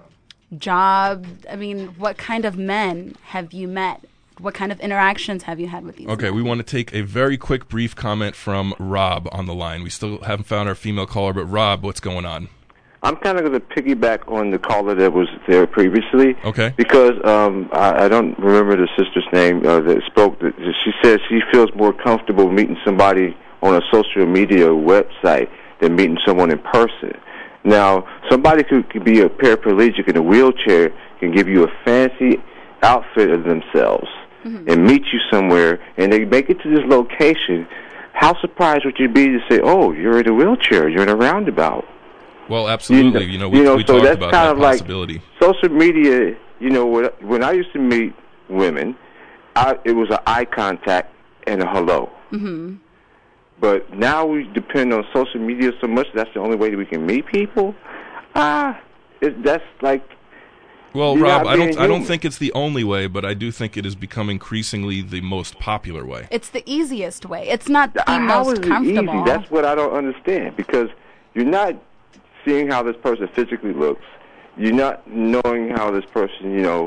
Speaker 2: job. I mean, what kind of men have you met? What kind of interactions have you had with these
Speaker 1: Okay,
Speaker 2: men?
Speaker 1: we want to take a very quick, brief comment from Rob on the line. We still haven't found our female caller, but Rob, what's going on?
Speaker 8: I'm kind of going to piggyback on the caller that was there previously.
Speaker 1: Okay.
Speaker 8: Because um, I, I don't remember the sister's name uh, that spoke. That she says she feels more comfortable meeting somebody on a social media website than meeting someone in person. Now, somebody who could be a paraplegic in a wheelchair can give you a fancy outfit of themselves mm-hmm. and meet you somewhere, and they make it to this location. How surprised would you be to say, oh, you're in a wheelchair, you're in a roundabout?
Speaker 1: Well, absolutely. You know, we,
Speaker 8: you know,
Speaker 1: we
Speaker 8: so
Speaker 1: talked
Speaker 8: that's
Speaker 1: about
Speaker 8: kind
Speaker 1: that
Speaker 8: of like
Speaker 1: possibility.
Speaker 8: Social media, you know, when, when I used to meet women, I, it was an eye contact and a hello.
Speaker 2: Mm-hmm.
Speaker 8: But now we depend on social media so much, that's the only way that we can meet people. Ah, it, that's like...
Speaker 1: Well, Rob, I don't I don't think it's the only way, but I do think it has become increasingly the most popular way.
Speaker 2: It's the easiest way. It's not the
Speaker 8: How
Speaker 2: most
Speaker 8: is it
Speaker 2: comfortable.
Speaker 8: easy? That's what I don't understand, because you're not seeing how this person physically looks. You're not knowing how this person, you know,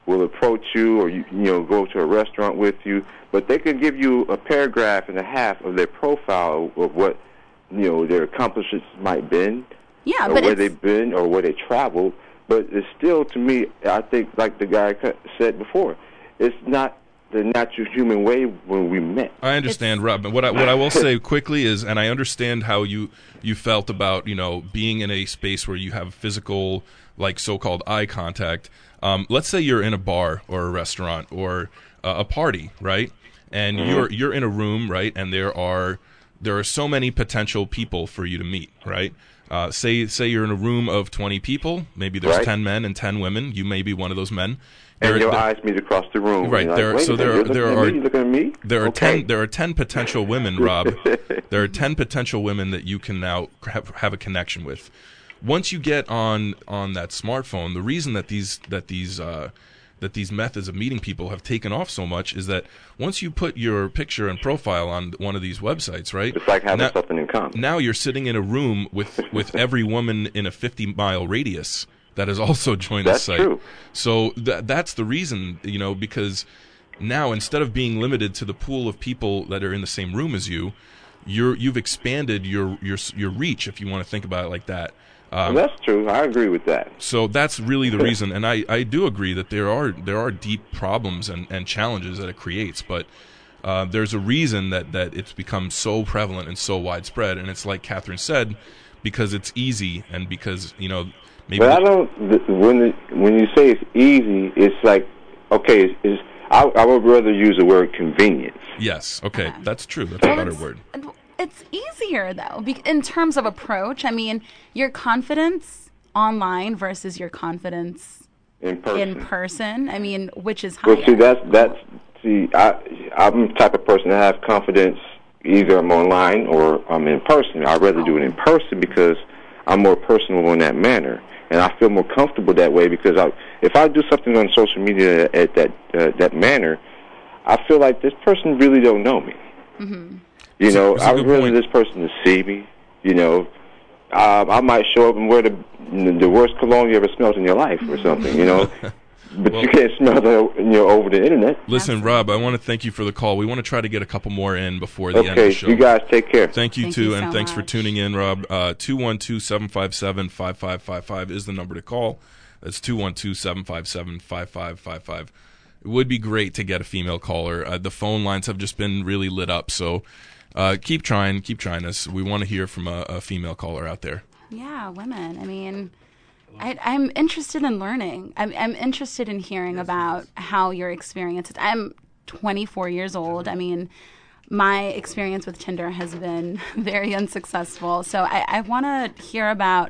Speaker 8: will approach you or, you, you know, go to a restaurant with you, but they could give you a paragraph and a half of their profile of what, you know, their accomplishments might have been,
Speaker 2: Yeah,
Speaker 8: or
Speaker 2: but
Speaker 8: where
Speaker 2: it's,
Speaker 8: they've been or where they traveled. But it's still, to me, I think, like the guy said before, it's not the natural human way when we met.
Speaker 1: I understand, Rob. But what I, what I will say quickly is, and I understand how you, you felt about, you know, being in a space where you have physical, like so-called eye contact. Um, let's say you're in a bar or a restaurant or uh, a party, right? And mm-hmm. you're you're in a room, right? And there are there are so many potential people for you to meet, right? Uh, say say you're in a room of twenty people. Maybe there's
Speaker 8: right.
Speaker 1: ten men and ten women. You may be one of those men.
Speaker 8: And
Speaker 1: there,
Speaker 8: your
Speaker 1: there,
Speaker 8: eyes meet across the room.
Speaker 1: Right.
Speaker 8: Like,
Speaker 1: there, so there, there are
Speaker 8: me? Looking at me?
Speaker 1: there are
Speaker 8: okay.
Speaker 1: ten there are ten potential women, Rob. There are ten potential women that you can now have, have a connection with. Once you get on on that smartphone, the reason that these that these uh, that these methods of meeting people have taken off so much is that once you put your picture and profile on one of these websites, right?
Speaker 8: It's like having
Speaker 1: now,
Speaker 8: something in common.
Speaker 1: Now you're sitting in a room with, with every woman in a fifty mile radius that has also joined
Speaker 8: that's
Speaker 1: the site.
Speaker 8: True.
Speaker 1: So th- that's the reason, you know, because now instead of being limited to the pool of people that are in the same room as you, you're you've expanded your your your reach, if you want to think about it like that. Um,
Speaker 8: well, that's true. I agree with that.
Speaker 1: So that's really the reason, and I, I do agree that there are there are deep problems and, and challenges that it creates, but uh, there's a reason that, that it's become so prevalent and so widespread, and it's like Catherine said, because it's easy and because, you know, maybe...
Speaker 8: But I don't, when the, when you say it's easy, it's like, okay, it's, it's, I, I would rather use the word convenience.
Speaker 1: Yes, okay,
Speaker 2: Okay.
Speaker 1: that's true. That's a
Speaker 2: Well,
Speaker 1: better
Speaker 2: it's-
Speaker 1: word.
Speaker 2: It's easier, though, be- in terms of approach. I mean, your confidence online versus your confidence
Speaker 8: In person.
Speaker 2: in person. I mean, which is higher?
Speaker 8: Well, see, that's, that's, see, I, I'm the type of person that have confidence, either I'm online or I'm in person. I'd rather do it in person because I'm more personal in that manner. And I feel more comfortable that way because I, if I do something on social media at that uh, that manner, I feel like this person really don't know me.
Speaker 2: Mm-hmm.
Speaker 8: You
Speaker 1: That's a-
Speaker 8: know,
Speaker 1: that's a
Speaker 8: I
Speaker 1: good
Speaker 8: would rather
Speaker 1: point.
Speaker 8: this person to see me. You know, uh, I might show up and wear the the worst cologne you ever smelled in your life or something. You know, but
Speaker 1: Well-
Speaker 8: you can't smell that, you know, over the internet.
Speaker 1: Listen, Rob, I want to thank you for the call. We want to try to get a couple more in before the end of the
Speaker 8: Okay,
Speaker 1: show.
Speaker 8: you guys take care.
Speaker 1: Thank you,
Speaker 2: Thank
Speaker 1: too,
Speaker 2: you
Speaker 1: and
Speaker 2: so
Speaker 1: thanks for
Speaker 2: much.
Speaker 1: tuning in, Rob. Uh, two one two, seven five seven, five five five five is the number to call. That's two one two, seven five seven, five five five five. It would be great to get a female caller. Uh, the phone lines have just been really lit up, so uh, keep trying, keep trying us. We want to hear from a, a female caller out there.
Speaker 2: Yeah, women. I mean, I, I'm interested in learning. I'm, I'm interested in hearing about how your experience is. I'm twenty-four years old. I mean, my experience with Tinder has been very unsuccessful. So I, I want to hear about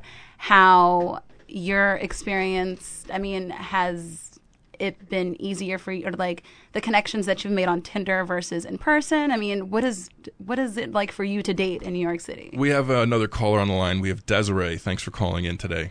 Speaker 2: how your experience, I mean, has it been easier for you, or like the connections that you've made on Tinder versus in person? I mean, what is what is it like for you to date in New York City?
Speaker 1: We have uh, another caller on the line. We have Desiree. Thanks for calling in today.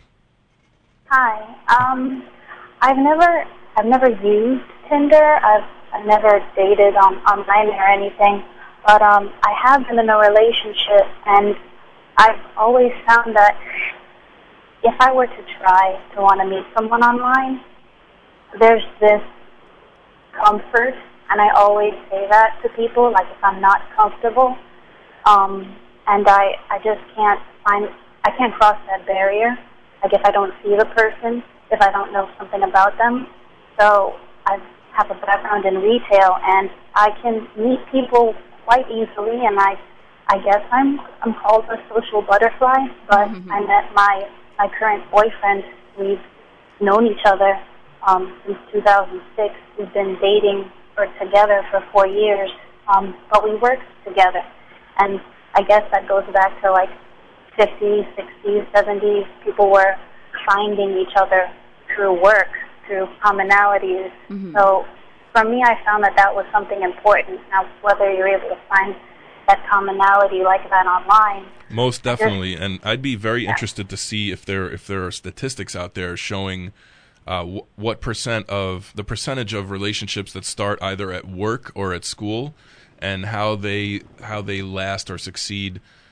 Speaker 9: Hi. Um, I've never, I've never used Tinder. I've, I've never dated on online or anything. But um, I have been in a relationship, and I've always found that if I were to try to want to meet someone online, there's this comfort, and I always say that to people, like if I'm not comfortable, um, and I, I just can't find, I can't cross that barrier. Like if I don't see the person, if I don't know something about them. So I have a background in retail, and I can meet people quite easily, and I, I guess I'm, I'm called a social butterfly, but
Speaker 2: Mm-hmm.
Speaker 9: I met my, my current boyfriend. We've known each other um, since two thousand six. We've been dating or together for four years, um, but we work together. And I guess that goes back to like fifties, sixties, seventies. People were finding each other through work, through commonalities.
Speaker 2: Mm-hmm.
Speaker 9: So for me, I found that that was something important. Now, whether you're able to find that commonality like that online.
Speaker 1: Most definitely, and I'd be very interested to see if there if there are statistics out there showing uh, w- what percent of the percentage of relationships that start either at work or at school, and how they how they last or succeed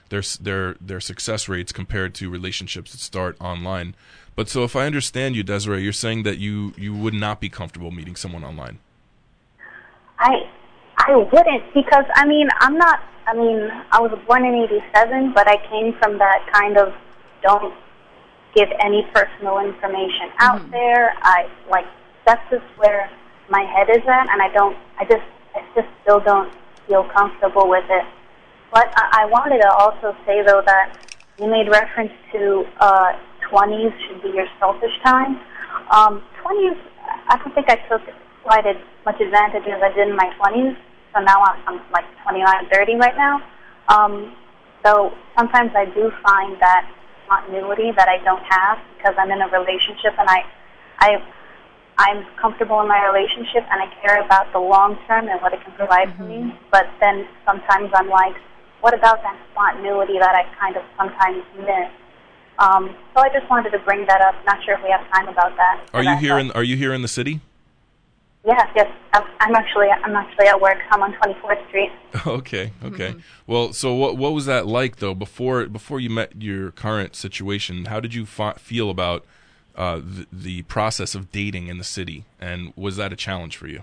Speaker 1: their their their success rates compared to relationships that start online. But so if I understand you, Desiree, you're saying that you, you would not be comfortable meeting someone online.
Speaker 9: I I wouldn't, because I mean I'm not. I mean I was born in eighty-seven, but I came from that kind of don't give any personal information out mm-hmm. there. I like that's just where my head is at, and I don't. I just I just still don't feel comfortable with it. But I, I wanted to also say though that you made reference to uh, twenties should be your selfish time. Um, twenties, I don't think I took quite as much advantage as I did in my twenties. So now I'm, I'm like twenty-nine, thirty right now. Um, so sometimes I do find that continuity that I don't have because I'm in a relationship and I, I, I'm comfortable in my relationship and I care about the long term and what it can provide mm-hmm. for me. But then sometimes I'm like, what about that continuity that I kind of sometimes miss? Um, so I just wanted to bring that up. Not sure if we have time about that.
Speaker 1: Are you here in Are you here in the city?
Speaker 9: Yes, yes. I'm, I'm actually I'm actually at work. I'm on twenty-fourth Street.
Speaker 1: Okay, okay.
Speaker 9: Mm-hmm.
Speaker 1: Well, so what what was that like though before before you met your current situation? How did you f- feel about uh, the, the process of dating in the city, and was that a challenge for you?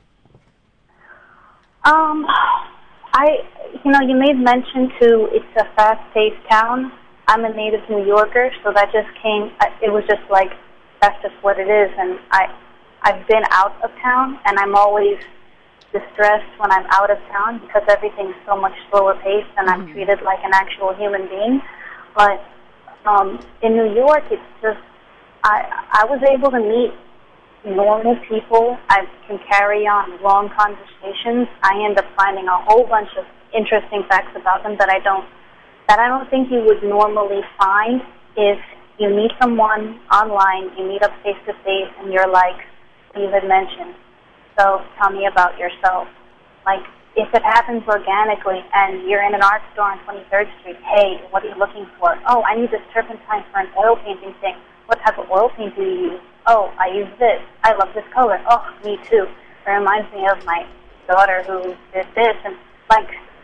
Speaker 9: Um, I you know you made mention to it's a fast-paced town. I'm a native New Yorker, so that just came. It was just like that's just what it is, and I. I've been out of town, and I'm always distressed when I'm out of town because everything's so much slower paced, and I'm mm-hmm. treated like an actual human being. But um, in New York, it's just I I was able to meet normal people. I can carry on long conversations. I end up finding a whole bunch of interesting facts about them that I don't that I don't think you would normally find if you meet someone online, you meet up face to face, and you're like. You had mentioned. So tell me about yourself. Like, if it happens organically and you're in an art store on twenty-third Street, hey, what are you looking for? Oh, I need this turpentine for an oil painting thing. What type of oil paint do you use? Oh, I use this. I love this color. Oh, me too. It reminds me of my daughter who did this. And, like,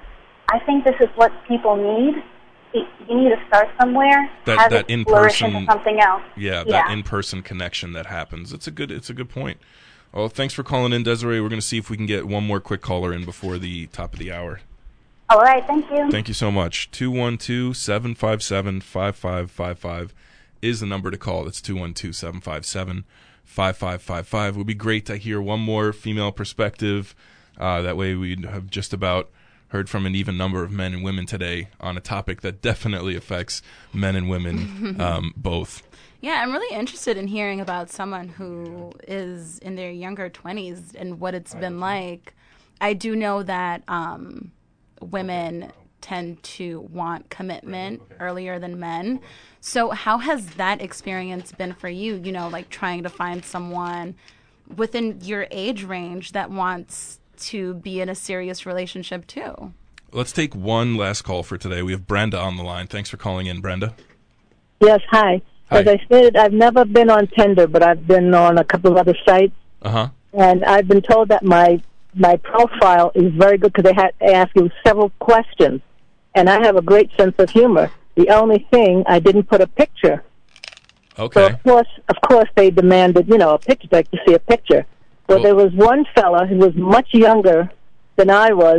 Speaker 9: I think this is what people need. You need to start somewhere.
Speaker 1: That
Speaker 9: have
Speaker 1: that
Speaker 9: it
Speaker 1: in
Speaker 9: flourish
Speaker 1: person
Speaker 9: into something else.
Speaker 1: Yeah, that
Speaker 9: yeah.
Speaker 1: in person connection that happens. It's a good it's a good point. Well, thanks for calling in, Desiree. We're going to see if we can get one more quick caller in before the top of the hour.
Speaker 9: All right, thank you.
Speaker 1: Thank you so much. two one two, seven five seven, five five five five is the number to call. That's two one two, seven five seven, five five five five. It would be great to hear one more female perspective. Uh, that way we'd have just about heard from an even number of men and women today on a topic that definitely affects men and women um, both.
Speaker 2: Yeah, I'm really interested in hearing about someone who is in their younger twenties and what it's been like. I do know that um, women tend to want commitment earlier than men. So how has that experience been for you, you know, like trying to find someone within your age range that wants to be in a serious relationship too?
Speaker 1: Let's take one last call for today. We have Brenda on the line. Thanks for calling in, Brenda.
Speaker 10: Yes, hi.
Speaker 1: Hi.
Speaker 10: As I said, I've never been on Tinder, but I've been on a couple of other sites.
Speaker 1: Uh-huh.
Speaker 10: And I've been told that my my profile is very good because they, ha- they ask you several questions. And I have a great sense of humor. The only thing, I didn't put a picture.
Speaker 1: Okay.
Speaker 10: So, of course, of course, they demanded, you know, a picture, like to see a picture. Well, there was one fella who was much younger than I was,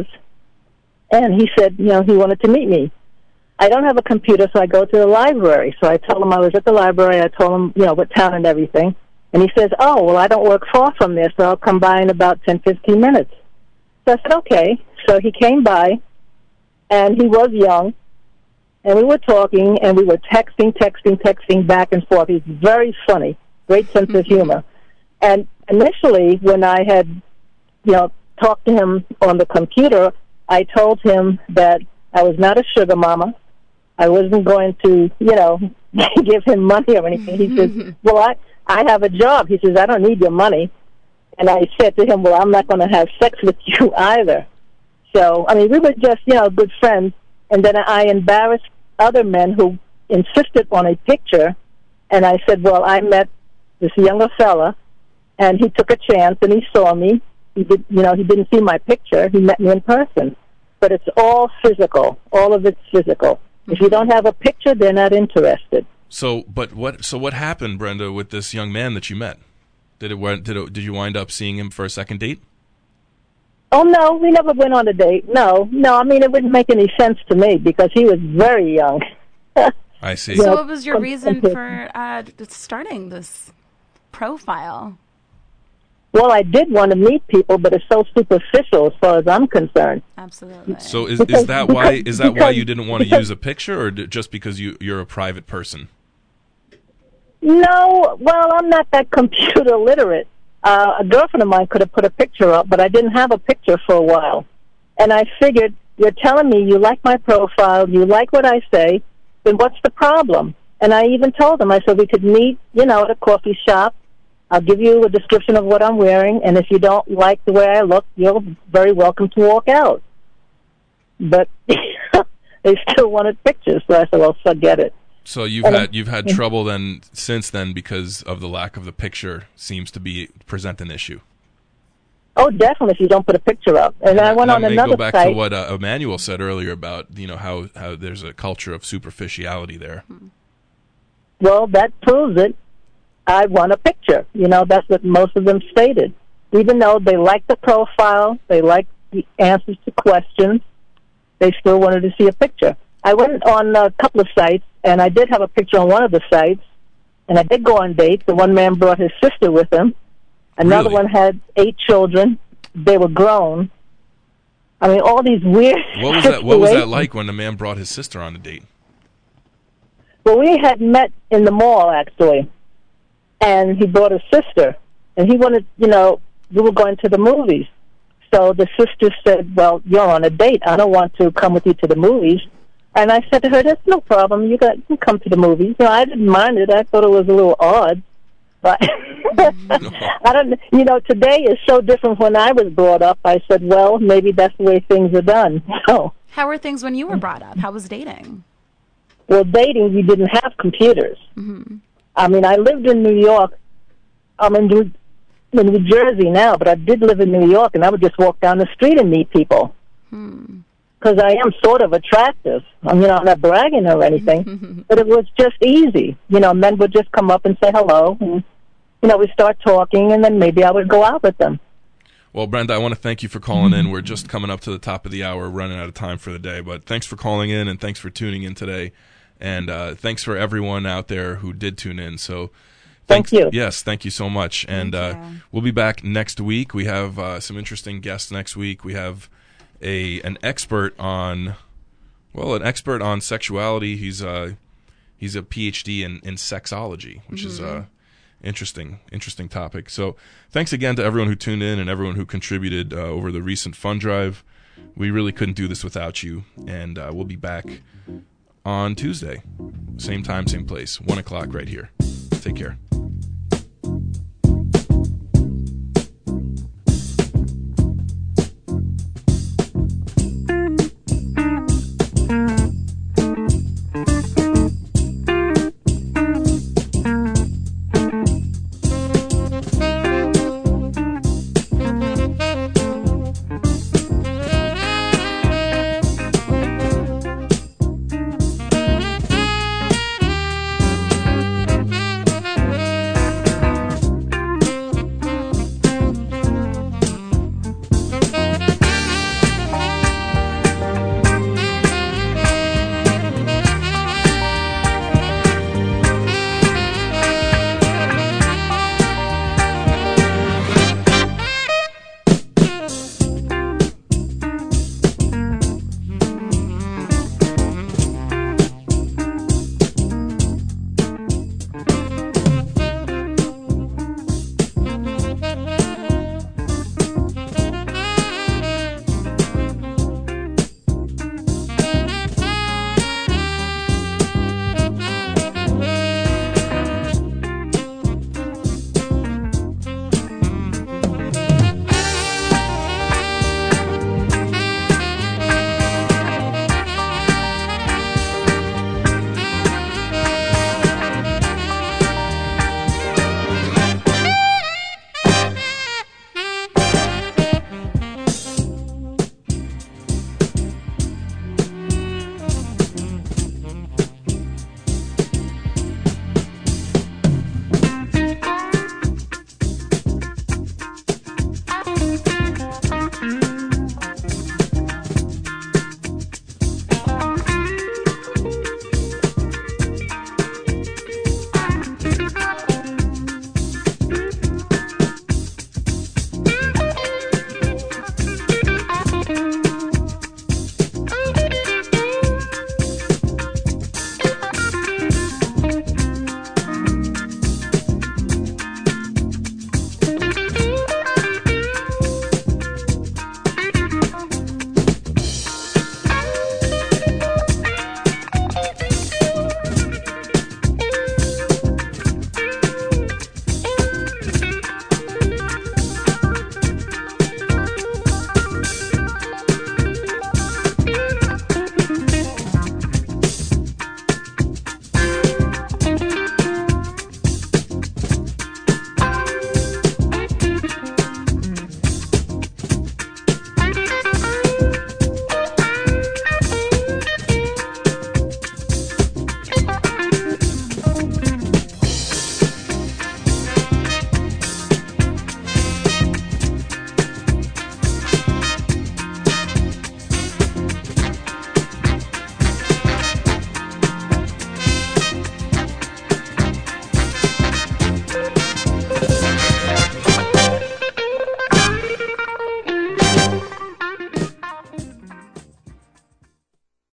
Speaker 10: and he said, you know, he wanted to meet me. I don't have a computer, so I go to the library. So I told him I was at the library. I told him, you know, what town and everything. And he says, oh, well, I don't work far from there, so I'll come by in about ten, fifteen minutes. So I said, okay. So he came by, and he was young, and we were talking, and we were texting, texting, texting back and forth. He's very funny, great sense of humor. And initially, when I had, you know, talked to him on the computer, I told him that I was not a sugar mama. I wasn't going to, you know, give him money or anything. He says, well, I, I have a job. He says, I don't need your money. And I said to him, well, I'm not going to have sex with you either. So, I mean, we were just, you know, good friends. And then I embarrassed other men who insisted on a picture. And I said, well, I met this younger fella, and he took a chance, and he saw me. He did, you know, he didn't see my picture. He met me in person. But it's all physical. All of it's physical. If you don't have a picture, they're not interested.
Speaker 1: So, but what? So, what happened, Brenda, with this young man that you met? Did it? Did it? Did you wind up seeing him for a second date?
Speaker 10: Oh no, we never went on a date. No, no. I mean, it wouldn't make any sense to me because he was very young.
Speaker 1: I see.
Speaker 2: So, what was your reason for uh, starting this profile?
Speaker 10: Well, I did want to meet people, but it's so superficial as far as I'm concerned.
Speaker 2: Absolutely.
Speaker 1: So is
Speaker 10: Because-
Speaker 1: is that why is that why
Speaker 10: because-
Speaker 1: you didn't want to
Speaker 10: because-
Speaker 1: use a picture, or d- just because you you're a private person?
Speaker 10: No, well, I'm not that computer literate. Uh, a girlfriend of mine could have put a picture up, but I didn't have a picture for a while. And I figured, you're telling me you like my profile, you like what I say, then what's the problem? And I even told him, I said, we could meet, you know, at a coffee shop. I'll give you a description of what I'm wearing, and if you don't like the way I look, you're very welcome to walk out. But they still wanted pictures, so I said, well, forget it.
Speaker 1: So you've
Speaker 10: And,
Speaker 1: had you've had
Speaker 10: yeah.
Speaker 1: trouble then since then because of the lack of the picture seems to be present an issue.
Speaker 10: Oh, definitely, if you don't put a picture up. And, I went
Speaker 1: that
Speaker 10: on
Speaker 1: may
Speaker 10: another
Speaker 1: go back
Speaker 10: site.
Speaker 1: to what uh, Emmanuel said earlier about you know how, how there's a culture of superficiality there.
Speaker 10: Well, that proves it. I want a picture. You know, that's what most of them stated. Even though they liked the profile, they liked the answers to questions, they still wanted to see a picture. I went on a couple of sites, and I did have a picture on one of the sites, and I did go on dates. The one man brought his sister with him. Another
Speaker 1: Really?
Speaker 10: one had eight children. They were grown. I mean, all these weird
Speaker 1: What was that? What was that
Speaker 10: situations.
Speaker 1: like when the man brought his sister on a date?
Speaker 10: Well, we had met in the mall, actually, and he brought his sister, and he wanted, you know, we were going to the movies. So the sister said, well, you're on a date. I don't want to come with you to the movies. And I said to her, that's no problem. You, got, you can come to the movies. You know, I didn't mind it. I thought it was a little odd. But I don't, you know, today is so different. When I was brought up, I said, well, maybe that's the way things are done. So,
Speaker 2: How were things when you were brought up? How was dating?
Speaker 10: well, dating, you didn't have computers.
Speaker 2: Mm-hmm.
Speaker 10: I mean, I lived in New York. I'm in New, in New Jersey now, but I did live in New York, and I would just walk down the street and meet people.
Speaker 2: Hmm.
Speaker 10: Because I am sort of attractive. I mean, I'm not bragging or anything, but it was just easy. You know, men would just come up and say hello, and, you know, we start talking, and then maybe I would go out with them.
Speaker 1: Well, Brenda, I want to thank you for calling in. We're just coming up to the top of the hour, running out of time for the day. But thanks for calling in, and thanks for tuning in today. And uh, thanks for everyone out there who did tune in. So, thanks,
Speaker 10: Thank you.
Speaker 1: Yes, thank you so much. And uh, we'll be back next week. We have uh, some interesting guests next week. We have a an expert on, well, an expert on sexuality. He's uh, he's a P H D in, in sexology, which
Speaker 2: Mm-hmm.
Speaker 1: is uh, interesting, interesting topic. So, thanks again to everyone who tuned in and everyone who contributed uh, over the recent fund drive. We really couldn't do this without you. And uh, we'll be back on Tuesday, same time, same place, one o'clock right here. Take care.